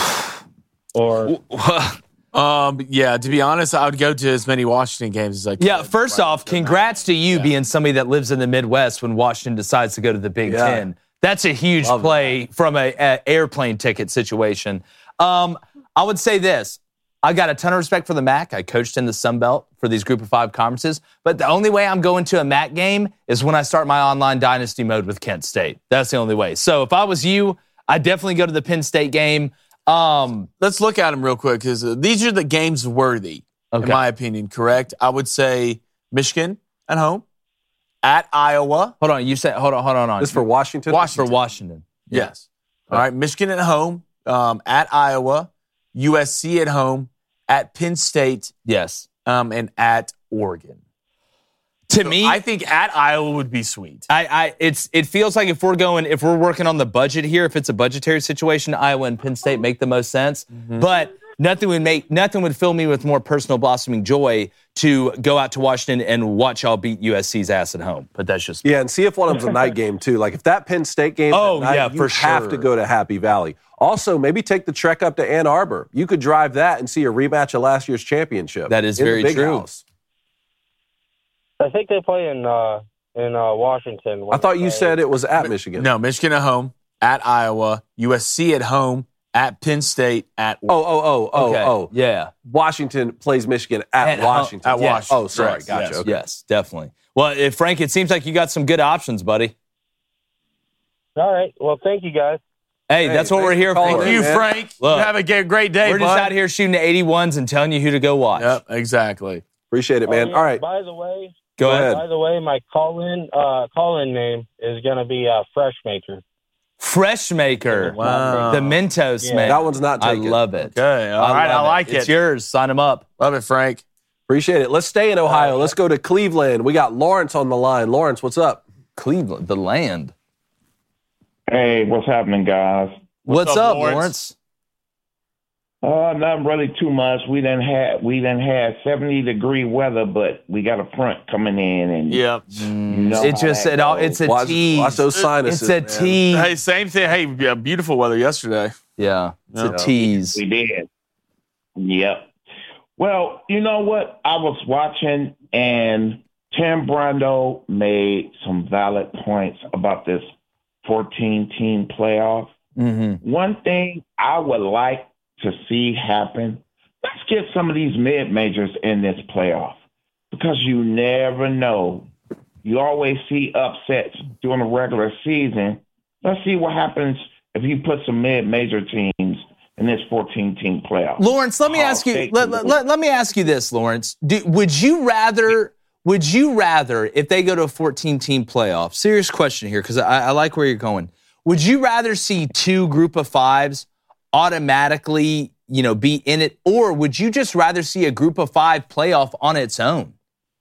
Or Um, yeah, to be honest, I would go to as many Washington games as I could. Yeah, first Right. off, congrats to you Yeah. being somebody that lives in the Midwest when Washington decides to go to the Big Yeah. Ten. That's a huge Love play from a, a airplane ticket situation. Um, I would say this. I got a ton of respect for the M A C. I coached in the Sun Belt for these Group of Five conferences. But the only way I'm going to a M A C game is when I start my online dynasty mode with Kent State. That's the only way. So if I was you, I'd definitely go to the Penn State game. Um, Let's look at them real quick because uh, these are the games worthy, Okay. in my opinion, correct? I would say Michigan at home, at Iowa. hold on. You said, hold on, hold on. This for Washington? Washington. For Washington. Yes. All right, Michigan at home, um, at Iowa, U S C at home, at Penn State, Yes. um, and at Oregon. To So me, I think at Iowa would be sweet. I, I, it's, it feels like if we're going, if we're working on the budget here, if it's a budgetary situation, Iowa and Penn State make the most sense. But nothing would make, nothing would fill me with more personal blossoming joy to go out to Washington and watch y'all beat U S C's ass at home. But that's just Yeah, and see if one of them's a night game, too. Like, if that Penn State game, Oh, at night, yeah, you for have sure. to go to Happy Valley. Also, maybe take the trek up to Ann Arbor. You could drive that and see a rematch of last year's championship. That is in the very Big true. House. I think they play in uh, in uh, Washington. I thought you said it was at Michigan. No, Michigan at home, at Iowa, U S C at home, at Penn State, at Oh, oh, oh, oh, okay. oh. Yeah. Washington plays Michigan at, At home- Washington. at Yes. Washington. Oh, sorry. Correct. Gotcha. Yes. Okay. Yes, definitely. Well, if Frank, it seems like you got some good options, buddy. All right. Well, thank you, guys. Hey, Hey, that's what thanks we're for here calling for. in, Thank you, man. Frank. Look, you have a g- great day, We're just bud. out here shooting the eighty-ones and telling you who to go watch. Yep, exactly. Appreciate it, man. Oh, yeah, All right. By the way, Go Go ahead. ahead. by the way, my call-in uh, call-in name is going to be uh, Freshmaker. Fresh Maker. Wow. The Mentos, Yeah. man. That one's not I taken. love it. Okay, all right, I love like It's it. yours. Sign them up. Love it, Frank. Appreciate it. Let's stay in Ohio. Let's go to Cleveland. We got Lawrence on the line. Lawrence, what's up? Cleveland, the land. Hey, what's happening, guys? What's, What's up, up, Lawrence? Lawrence? Uh, not really too much. We didn't have we didn't have seventy degree weather, but we got a front coming in, and Yep. you know It how just that it all goes. it's a Watch, tease. watch those sinuses. It's a man. tease. Hey, same thing. Hey, yeah, beautiful weather yesterday. Yeah, it's Yeah. a tease. we did. Yep. Well, you know what? I was watching, and Tim Brando made some valid points about this fourteen-team playoff. Mm-hmm. One thing I would like to see happen, let's get some of these mid-majors in this playoff, because you never know. You always see upsets during the regular season. Let's see what happens if you put some mid-major teams in this fourteen-team playoff. Lawrence, let me I'll ask you. take Let, the- let, let, let me ask you this, Lawrence. Do, would you rather? Would you rather, if they go to a fourteen-team playoff? Serious question here, because I, I like where you're going. Would you rather see two group of fives automatically, you know, be in it, or would you just rather see a group of five playoff on its own?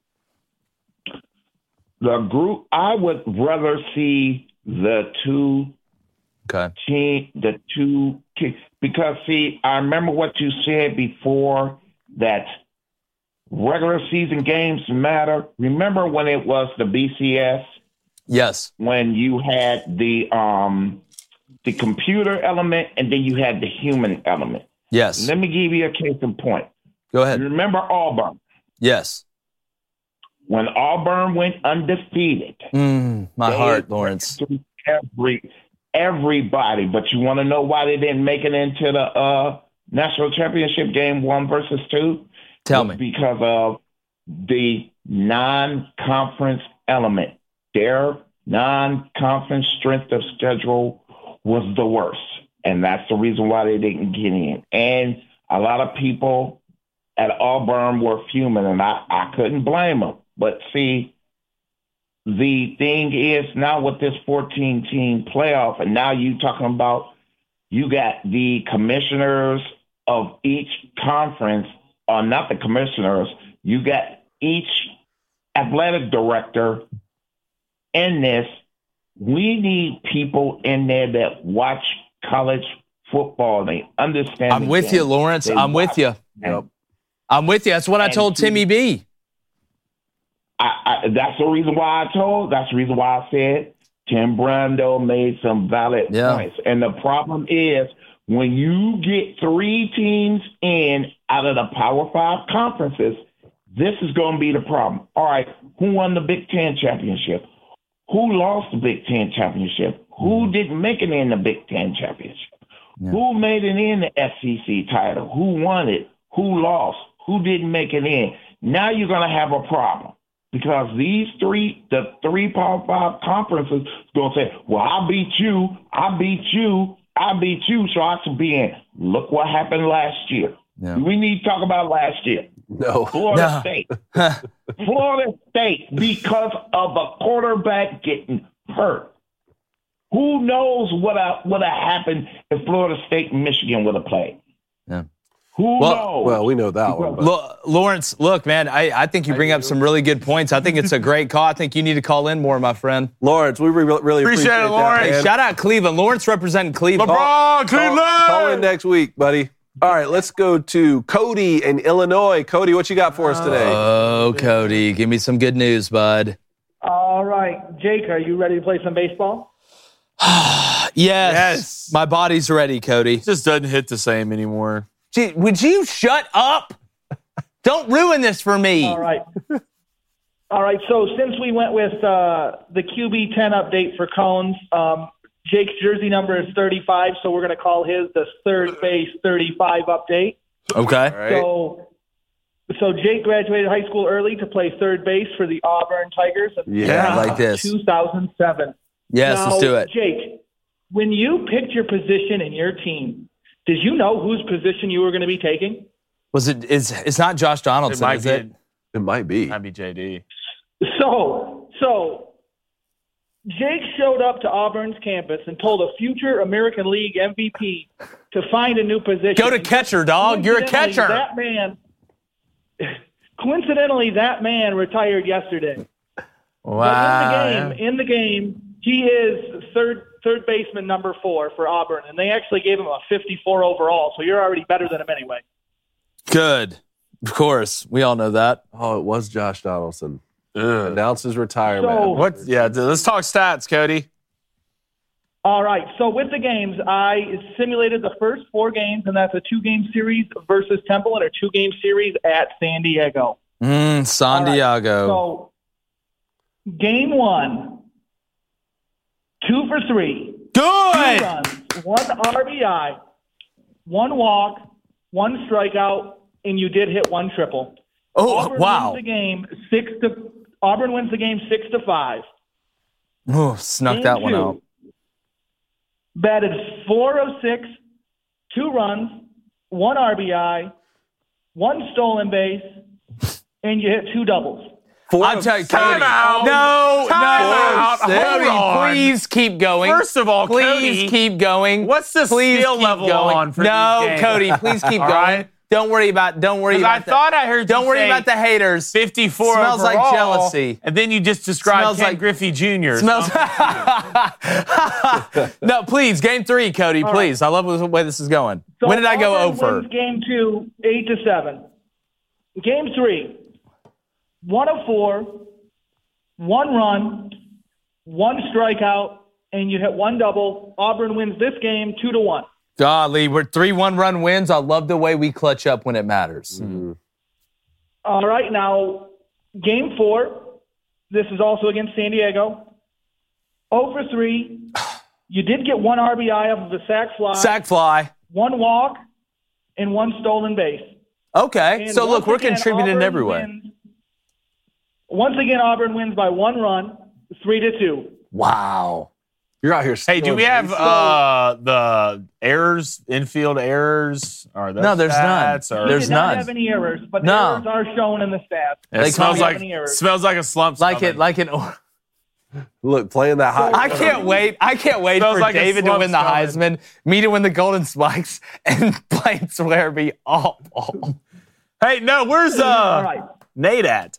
The group, I would rather see the two Okay. team, the two, te- because see, I remember what you said before, that regular season games matter. Remember when it was the B C S, Yes. when you had the um the computer element and then you had the human element. Yes. Let me give you a case in point. Go ahead. You remember Auburn? Yes. When Auburn went undefeated, Mm, my they heart, went Lawrence. to Every everybody, but you want to know why they didn't make it into the uh, national championship game one versus two? Tell was me. because of the non-conference element. Their non-conference strength of schedule was the worst, and that's the reason why they didn't get in. And a lot of people at Auburn were fuming, and I, I couldn't blame them. But see, the thing is now with this fourteen-team playoff, and now you talking about you got the commissioners of each conference, or not the commissioners, you got each athletic director in this. We need people in there that watch college football. They understand. I'm the with game. you, Lawrence. They I'm with watch- you. Yep. I'm with you. That's what I And told to- Timmy B. I, I, that's the reason why I told. That's the reason why I said Tim Brando made some valid Yeah. points. And the problem is when you get three teams in out of the Power Five conferences, this is going to be the problem. All right, who won the Big Ten championship? Who lost the Big Ten championship? Who didn't make it in the Big Ten championship? Yeah. Who made it in the S E C title? Who won it? Who lost? Who didn't make it in? Now you're going to have a problem because these three, the three Power Five conferences, going to say, well, I beat you, I beat you, I beat you, so I should be in. Look what happened last year. Yeah. We need to talk about last year. No. Florida No. State. Florida State, because of a quarterback getting hurt. Who knows what would have happened if Florida State and Michigan would have played? Yeah. Who Well- knows? Well, we know that one. But Lo- Lawrence, look, man, I, I think you bring up some really good points. I think it's a great call. I think you need to call in more, my friend. Lawrence, we re- really Appreciate appreciate, it, that, Lawrence. man. Shout out Cleveland. Lawrence representing Cleveland. LeBron, Cleveland! Call, call in next week, buddy. All right, let's go to Cody in Illinois. Cody, what you got for us today? Oh, Cody, give me some good news, bud. All right, Jake, are you ready to play some baseball? Yes. Yes. My body's ready, Cody. It just doesn't hit the same anymore. Gee, would you shut up? Don't ruin this for me. All right. All right, so since we went with uh, the Q B ten update for Cones, um, Jake's jersey number is thirty-five, so we're going to call his the third base thirty-five update. Okay. All right. So, so Jake graduated high school early to play third base for the Auburn Tigers. in Yeah, I like this. two thousand seven. Yes, Now, let's do it. Jake, when you picked your position in your team, did you know whose position you were going to be taking? Was it? Is it's not Josh It Donaldson, might is be, it? It might be. might be J D. So, so Jake showed up to Auburn's campus and told a future American League M V P to find a new position. Go to catcher, dog. You're a Coincidentally, catcher. That man, coincidentally, that man retired yesterday. Wow. But in the game, in the game, he is third third baseman number four for Auburn, and they actually gave him a fifty-four overall. So you're already better than him anyway. Good. Of course. We all know that. Oh, it was Josh Donaldson. Ugh. Announces retirement. So- What? Yeah, dude, let's talk stats, Cody. All right. So with the games, I simulated the first four games, and that's a two-game series versus Temple and a two-game series at San Diego. Mm, San All right. Diego. So game one, two for three. Two Good. runs, one R B I, one walk, one strikeout, and you did hit one triple. Oh, Auburn wow. wins the game six to Auburn wins the game six to five. Oh, snuck Game that one two, out. Batted four of six, two runs, one R B I, one stolen base, and you hit two doubles. Four I'm of telling you, six. Cody. out. No, Time no. out. Cody, Hold on. please keep going. First of all, please Cody, keep going. what's the please skill keep level going. on for No, these games? Cody, please keep All going. right. Don't worry about. Don't worry 'Cause about. I the- thought I heard you Don't worry say about the haters. fifty-four Smells like overall, jealousy. And then you just described Smells Ken like- Griffey Junior Smells. No, please, game three, Cody. All Please, I love the way this is going. So when did I go Auburn over? wins game two, eight to seven. Game three, one of four, one run, one strikeout, and you hit one double. Auburn wins this game two to one. Golly, we're three one run wins. I love the way we clutch up when it matters. All right, now game four. This is also against San Diego. zero for three. You did get one R B I off of a sac fly, Sack fly. one walk, and one stolen base. Okay. And So, look, once we're again, contributing in Auburn every way. wins- Once again, Auburn wins by one run, three to two. Wow. You're out here. Hey, do we have stealing uh, the errors, infield errors? Or No, there's none. stats, or- We There's did not none. have any errors, but No. the errors are shown in the stats. It They smells call like me- smells like a slump. Like stomach. it, like an. Look, playing that high. I can't wait. I can't wait Smells for like a David to slump win the stomach. Heisman, me to win the Golden Spikes, and Blaine Swear be awful. Hey, no, where's uh All right. Nate at?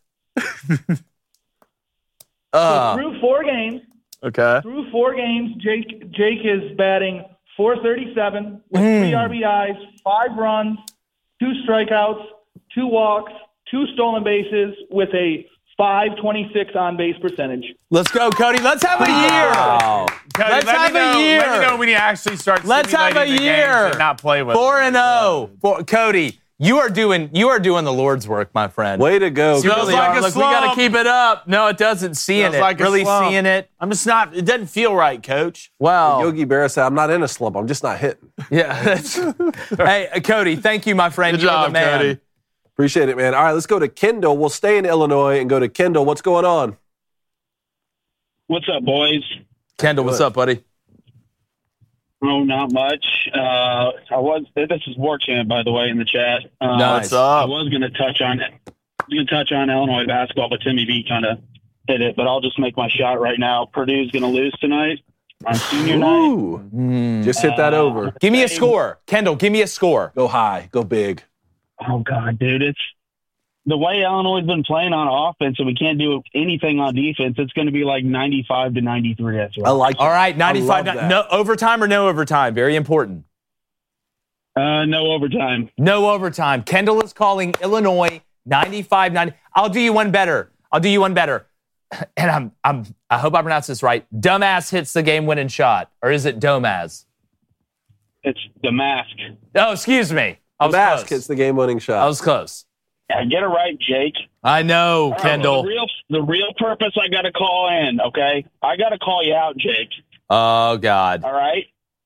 Uh, Through four games, Okay. through four games, Jake Jake is batting four thirty-seven with Hmm. three R B Is, five runs, two strikeouts, two walks, two stolen bases, with a five twenty-six on base percentage. let's go, Cody. Let's have a Wow. year. Cody, Let's let me have a know- year. Let me know when you actually start. Let's have a simulating the games year. and not play with. Four them. and zero. Four- Cody, you are doing you are doing the Lord's work, my friend. Way to go. You Smells really like are. a Look, we got to slump. keep it up. No, it doesn't. Seeing Smells it, like a really slump. seeing it. I'm just not. It doesn't feel right, Coach. Wow. Yogi Berra said, I'm not in a slump. I'm just not hitting. Yeah. That's, hey, uh, Cody, thank you, my friend. Good You're job, the man. Cody. Appreciate it, man. All right, let's go to Kendall. We'll stay in Illinois and go to Kendall. What's going on? What's up, boys? Kendall, what's up, buddy? Oh, not much. Uh, I was. This is War Chant, by the way, in the chat. Uh, Nice. What's up? I was going to touch on it. I was going to touch on Illinois basketball, but Timmy B kind of hit it. But I'll just make my shot right now. Purdue's going to lose tonight on senior night. Ooh. Just hit that Uh, over. Give me a score. Kendall, give me a score. Go high. Go big. Oh God, dude, it's the way Illinois has been playing on offense, and we can't do anything on defense. It's going to be like ninety-five to ninety-three. That's I like All right, I ninety-five. love that. No overtime or no overtime? Very important. Uh, no overtime. No overtime. Kendall is calling Illinois ninety-five ninety. I'll do you one better. I'll do you one better. And I'm I'm I hope I pronounce this right. Dumbass hits the game-winning shot, or is it Domaz? It's the mask. Oh, excuse me. I The was mask close. hits the game-winning shot. I was close. Yeah, get it right, Jake. I know, All right, Kendall. well, the real, the real purpose I got to call in. Okay, I got to call you out, Jake. Oh God. All right.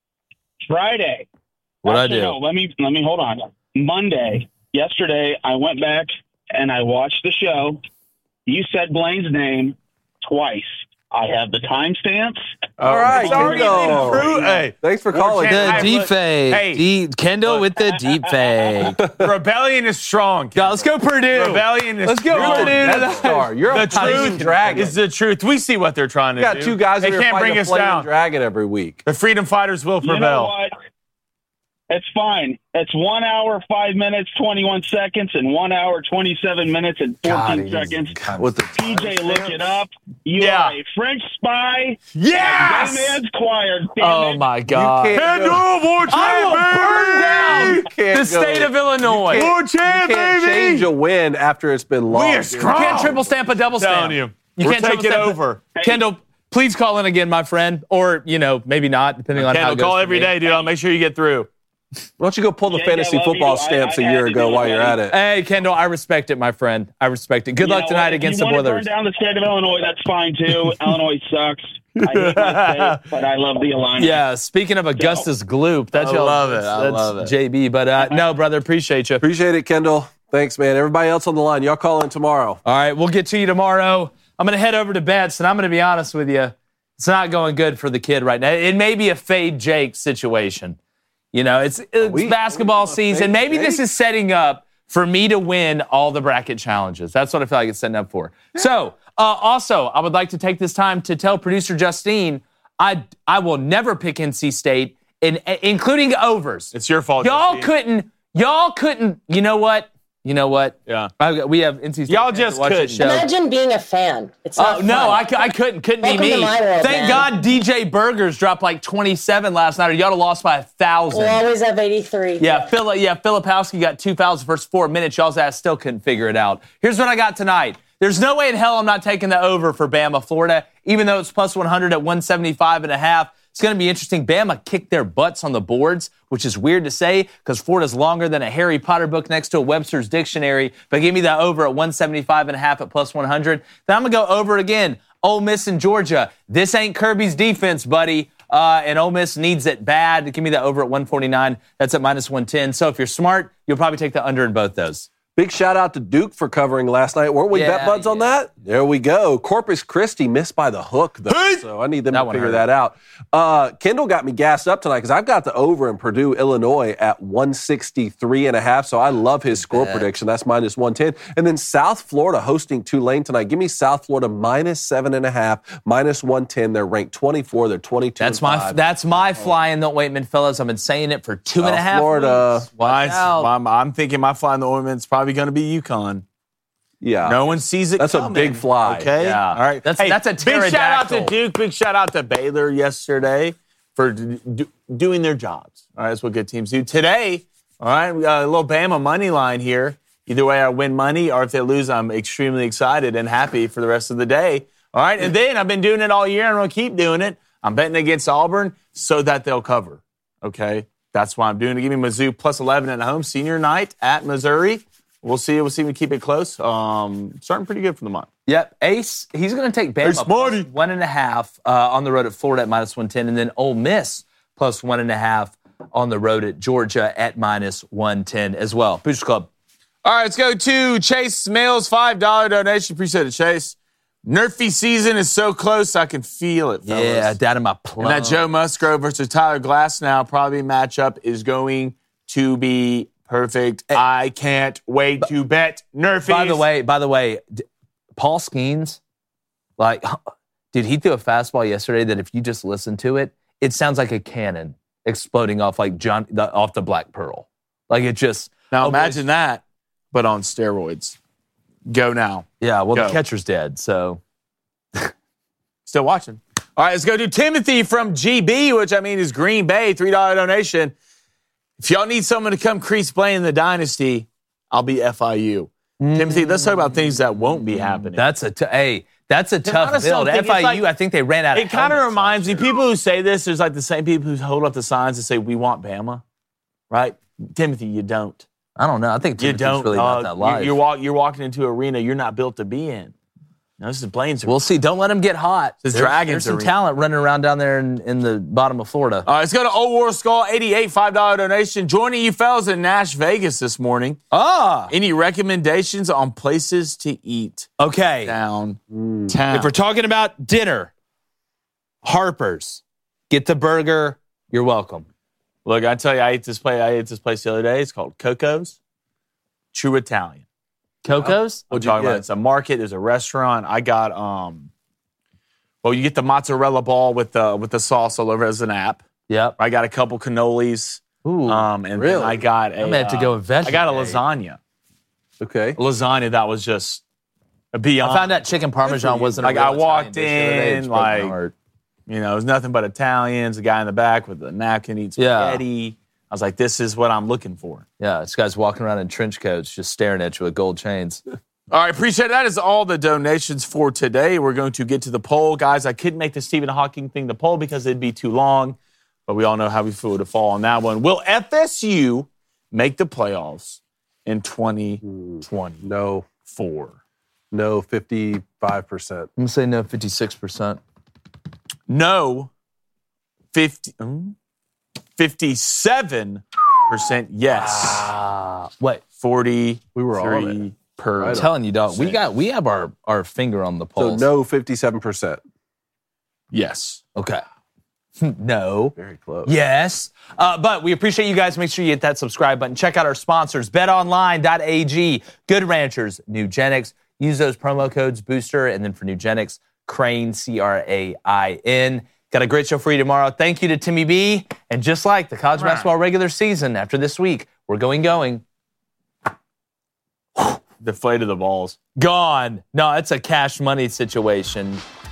Friday. What'd I Actually, do? No, let me let me hold on. Monday. Yesterday, I went back and I watched the show. You said Blaine's name twice. I have the timestamps. All right, It's already Kendall. been approved. Hey, Thanks for War calling. Chant, The Hey, deep look- fake. hey, D- Kendall look. with the deep fake. rebellion is strong. God, let's go Purdue. Rebellion is Let's go strong. Purdue Death tonight. Star. You're The a Tyson truth Dragon. is the truth. We see what they're trying to You got do. two guys They that are can't fighting bring a us flaming down. dragon every week. The freedom fighters will You know prevail. what? It's fine. It's one hour, five minutes, twenty-one seconds, and one hour, twenty-seven minutes, and fourteen God, seconds. With the P J, look it up. You Yeah. are a French spy. Yes! Gay man's choir. Damn Oh it. my God. You can't Kendall, War I will Chant, burn down can't the go- state of Illinois. War You Chant, can't baby. change a win after it's been We lost. are dude. strong. You can't triple stamp a double stamp. telling you. You We're can't triple taking stamp a- over. Kendall, please call in again, my friend. Or, you know, maybe not, depending on how Kendall, it goes. call for every me. day, dude. I'll make sure you get through. Why don't you go pull the Jake, I fantasy love football you. I- stamps I a had year to ago do it, while you're at buddy. it? Hey, Kendall, I respect it, my friend. I respect it. Good You luck know tonight what? against if the you wanna Boilers. burn down the state of Illinois, that's fine too. Illinois sucks. I hate my state, but I love the Illini. Yeah, speaking of Augustus Gloop, that's I y'all- love it. I That's love it. J B. But uh, no, brother, appreciate you. Appreciate it, Kendall. Thanks, man. Everybody else on the line, y'all call in tomorrow. All right, we'll get to you tomorrow. I'm going to head over to bets, and I'm going to be honest with you. It's not going good for the kid right now. It may be a fade Jake situation. You know, it's, it's we- basketball we- season. fade Maybe this Jake? is setting up for me to win all the bracket challenges. That's what I feel like it's setting up for. So, uh, also, I would like to take this time to tell producer Justine, I I will never pick N C State, in, including overs. It's your fault. Y'all Justine. couldn't, y'all couldn't, you know what? You know what? Yeah. I, we have N C State Y'all fans just that watch this couldn't. show. Imagine being a fan. It's Oh, not no, fun. I, cou- I couldn't. Couldn't Welcome be to me. my world, Thank man. God D J Burgers dropped like twenty-seven last night, or y'all have lost by a thousand. We'll always have eighty-three. Yeah, Phil, yeah, Filipowski got two fouls the first four minutes. Y'all's ass still couldn't figure it out. Here's what I got tonight. There's no way in hell I'm not taking the over for Bama, Florida, even though it's plus one hundred at one seventy-five and a half. It's going to be interesting. Bama kicked their butts on the boards, which is weird to say because Florida's longer than a Harry Potter book next to a Webster's dictionary. But give me that over at one seventy-five and a half at plus one hundred. Then I'm going to go over again. Ole Miss and Georgia. This ain't Kirby's defense, buddy. Uh, uh, and Ole Miss needs it bad. Give me the over at one forty-nine. That's at minus one ten. So if you're smart, you'll probably take the under in both those. Big shout out to Duke for covering last night. Weren't we Yeah, bet buds on yeah. that? There we go. Corpus Christi missed by the hook, though, so I need them That to one figure hurt. that out. Uh, Kendall got me gassed up tonight because I've got the over in Purdue, Illinois at one sixty-three and a half, so I love his score bet. prediction. That's minus one ten. And then South Florida hosting Tulane tonight. Give me South Florida minus seven and a half, minus one ten. They're ranked twenty-four. They're twenty-two. That's and my five. that's my fly in the ointment, fellas. I've been saying it for two and a South half Florida. weeks. Watch Mine's- out. I'm, I'm thinking my fly in the ointment's probably going to be UConn. Yeah. No one sees it That's a coming. big fly. Okay? Yeah. All right. That's- that's a Big shout out to pterodactyl. Duke. Big shout out to Baylor yesterday for d- d- doing their jobs. All right. That's what good teams do. Today, all right, we got a little Bama money line here. Either way, I win money, or if they lose, I'm extremely excited and happy for the rest of the day. All right. And then I've been doing it all year, and I'm going to keep doing it. I'm betting against Auburn so that they'll cover. Okay. That's why I'm doing it. Give me Mizzou plus eleven at home. Senior night at Missouri. We'll see. We'll see if we keep it close. Um, starting pretty good for the month. Yep, Ace, he's going to take Bama Ace Marty. plus one and a half uh, on the road at Florida at minus one ten, and then Ole Miss plus one and a half on the road at Georgia at minus one ten as well. Boosters Club. All right, let's go to Chase Mails, five dollars donation. Appreciate it, Chase. Nerfy season is so close, I can feel it, fellas. Yeah, down in my plum. And that Joe Musgrove versus Tyler Glasnow probably matchup is going to be perfect. I can't wait to bet Nerfies. By the way, by the way, d- Paul Skeens, like, dude, he threw a fastball yesterday that if you just listen to it, it sounds like a cannon exploding off like John the, off the Black Pearl. Like it just. Now oh, imagine that, but on steroids. Go now. Yeah, well, Go. the catcher's dead, so. Still watching. All right, let's go to Timothy from G B, which I mean is Green Bay, three dollars donation. If y'all need someone to come crease play in the dynasty, I'll be F I U. Mm. Timothy, let's talk about things that won't be happening. That's a t- hey, that's a tough honest, build. something, it's F I U, like- I think they ran out of It kind of helmets reminds me, last year. people who say this, there's like the same people who hold up the signs and say, we want Bama, right? Timothy, you don't. I don't know. I think You Timothy's don't. really uh, not that live. You're, you're, walk, you're walking into an arena you're not built to be in. No, this is Blaine's. We'll see. Don't let them get hot. This There's, Dragons there's some arena. talent running around down there in, in the bottom of Florida. All right, let's go to Old War Skull, eighty-eight, five dollars donation. Joining you fellas in Nash Vegas this morning. Ah, Any recommendations on places to eat okay. downtown? If we're talking about dinner, Harper's, get the burger. You're welcome. Look, I tell you, I ate this place. I ate this place the other day. It's called Coco's. True Italian. Coco's? I'm talking about it's a market. There's a restaurant. I got um. Well, you get the mozzarella ball with the with the sauce all over as an app. Yep. I got a couple cannolis. Ooh, Um, and then really? I got a. I'm gonna have to go uh, with veggie I got a day. lasagna. Okay. A lasagna that was just beyond. I found out chicken parmesan wasn't a Like real I Italian walked dish the other day. It in, just broke my like heart. you know, it was nothing but Italians. A guy in the back with a napkin eats Yeah. spaghetti. I was like, this is what I'm looking for. Yeah, this guy's walking around in trench coats, just staring at you with gold chains. All right, appreciate it. That is all the donations for today. We're going to get to the poll. Guys, I couldn't make the Stephen Hawking thing the poll because it'd be too long, but we all know how we feel to fall on that one. Will F S U make the playoffs in twenty twenty-four? No. No, fifty-five percent. I'm going to say no, fifty-six percent. No, fifty, mm, fifty-seven percent yes. Ah, what? forty We were all on it. per. I'm telling you, dog. We got we have our, our finger on the So pulse. no, fifty-seven percent. Yes. Okay. No. Very close. Yes. Uh, but we appreciate you guys. Make sure you hit that subscribe button. Check out our sponsors, bet online dot a g, Good Ranchers, Nugenics. Use those promo codes, Booster, and then for Nugenics, Crane, C R A I N. Got a great show for you tomorrow. Thank you to Timmy B. And just like the college basketball regular season, after this week, we're going, going. Deflated the balls. Gone. No, it's a cash money situation.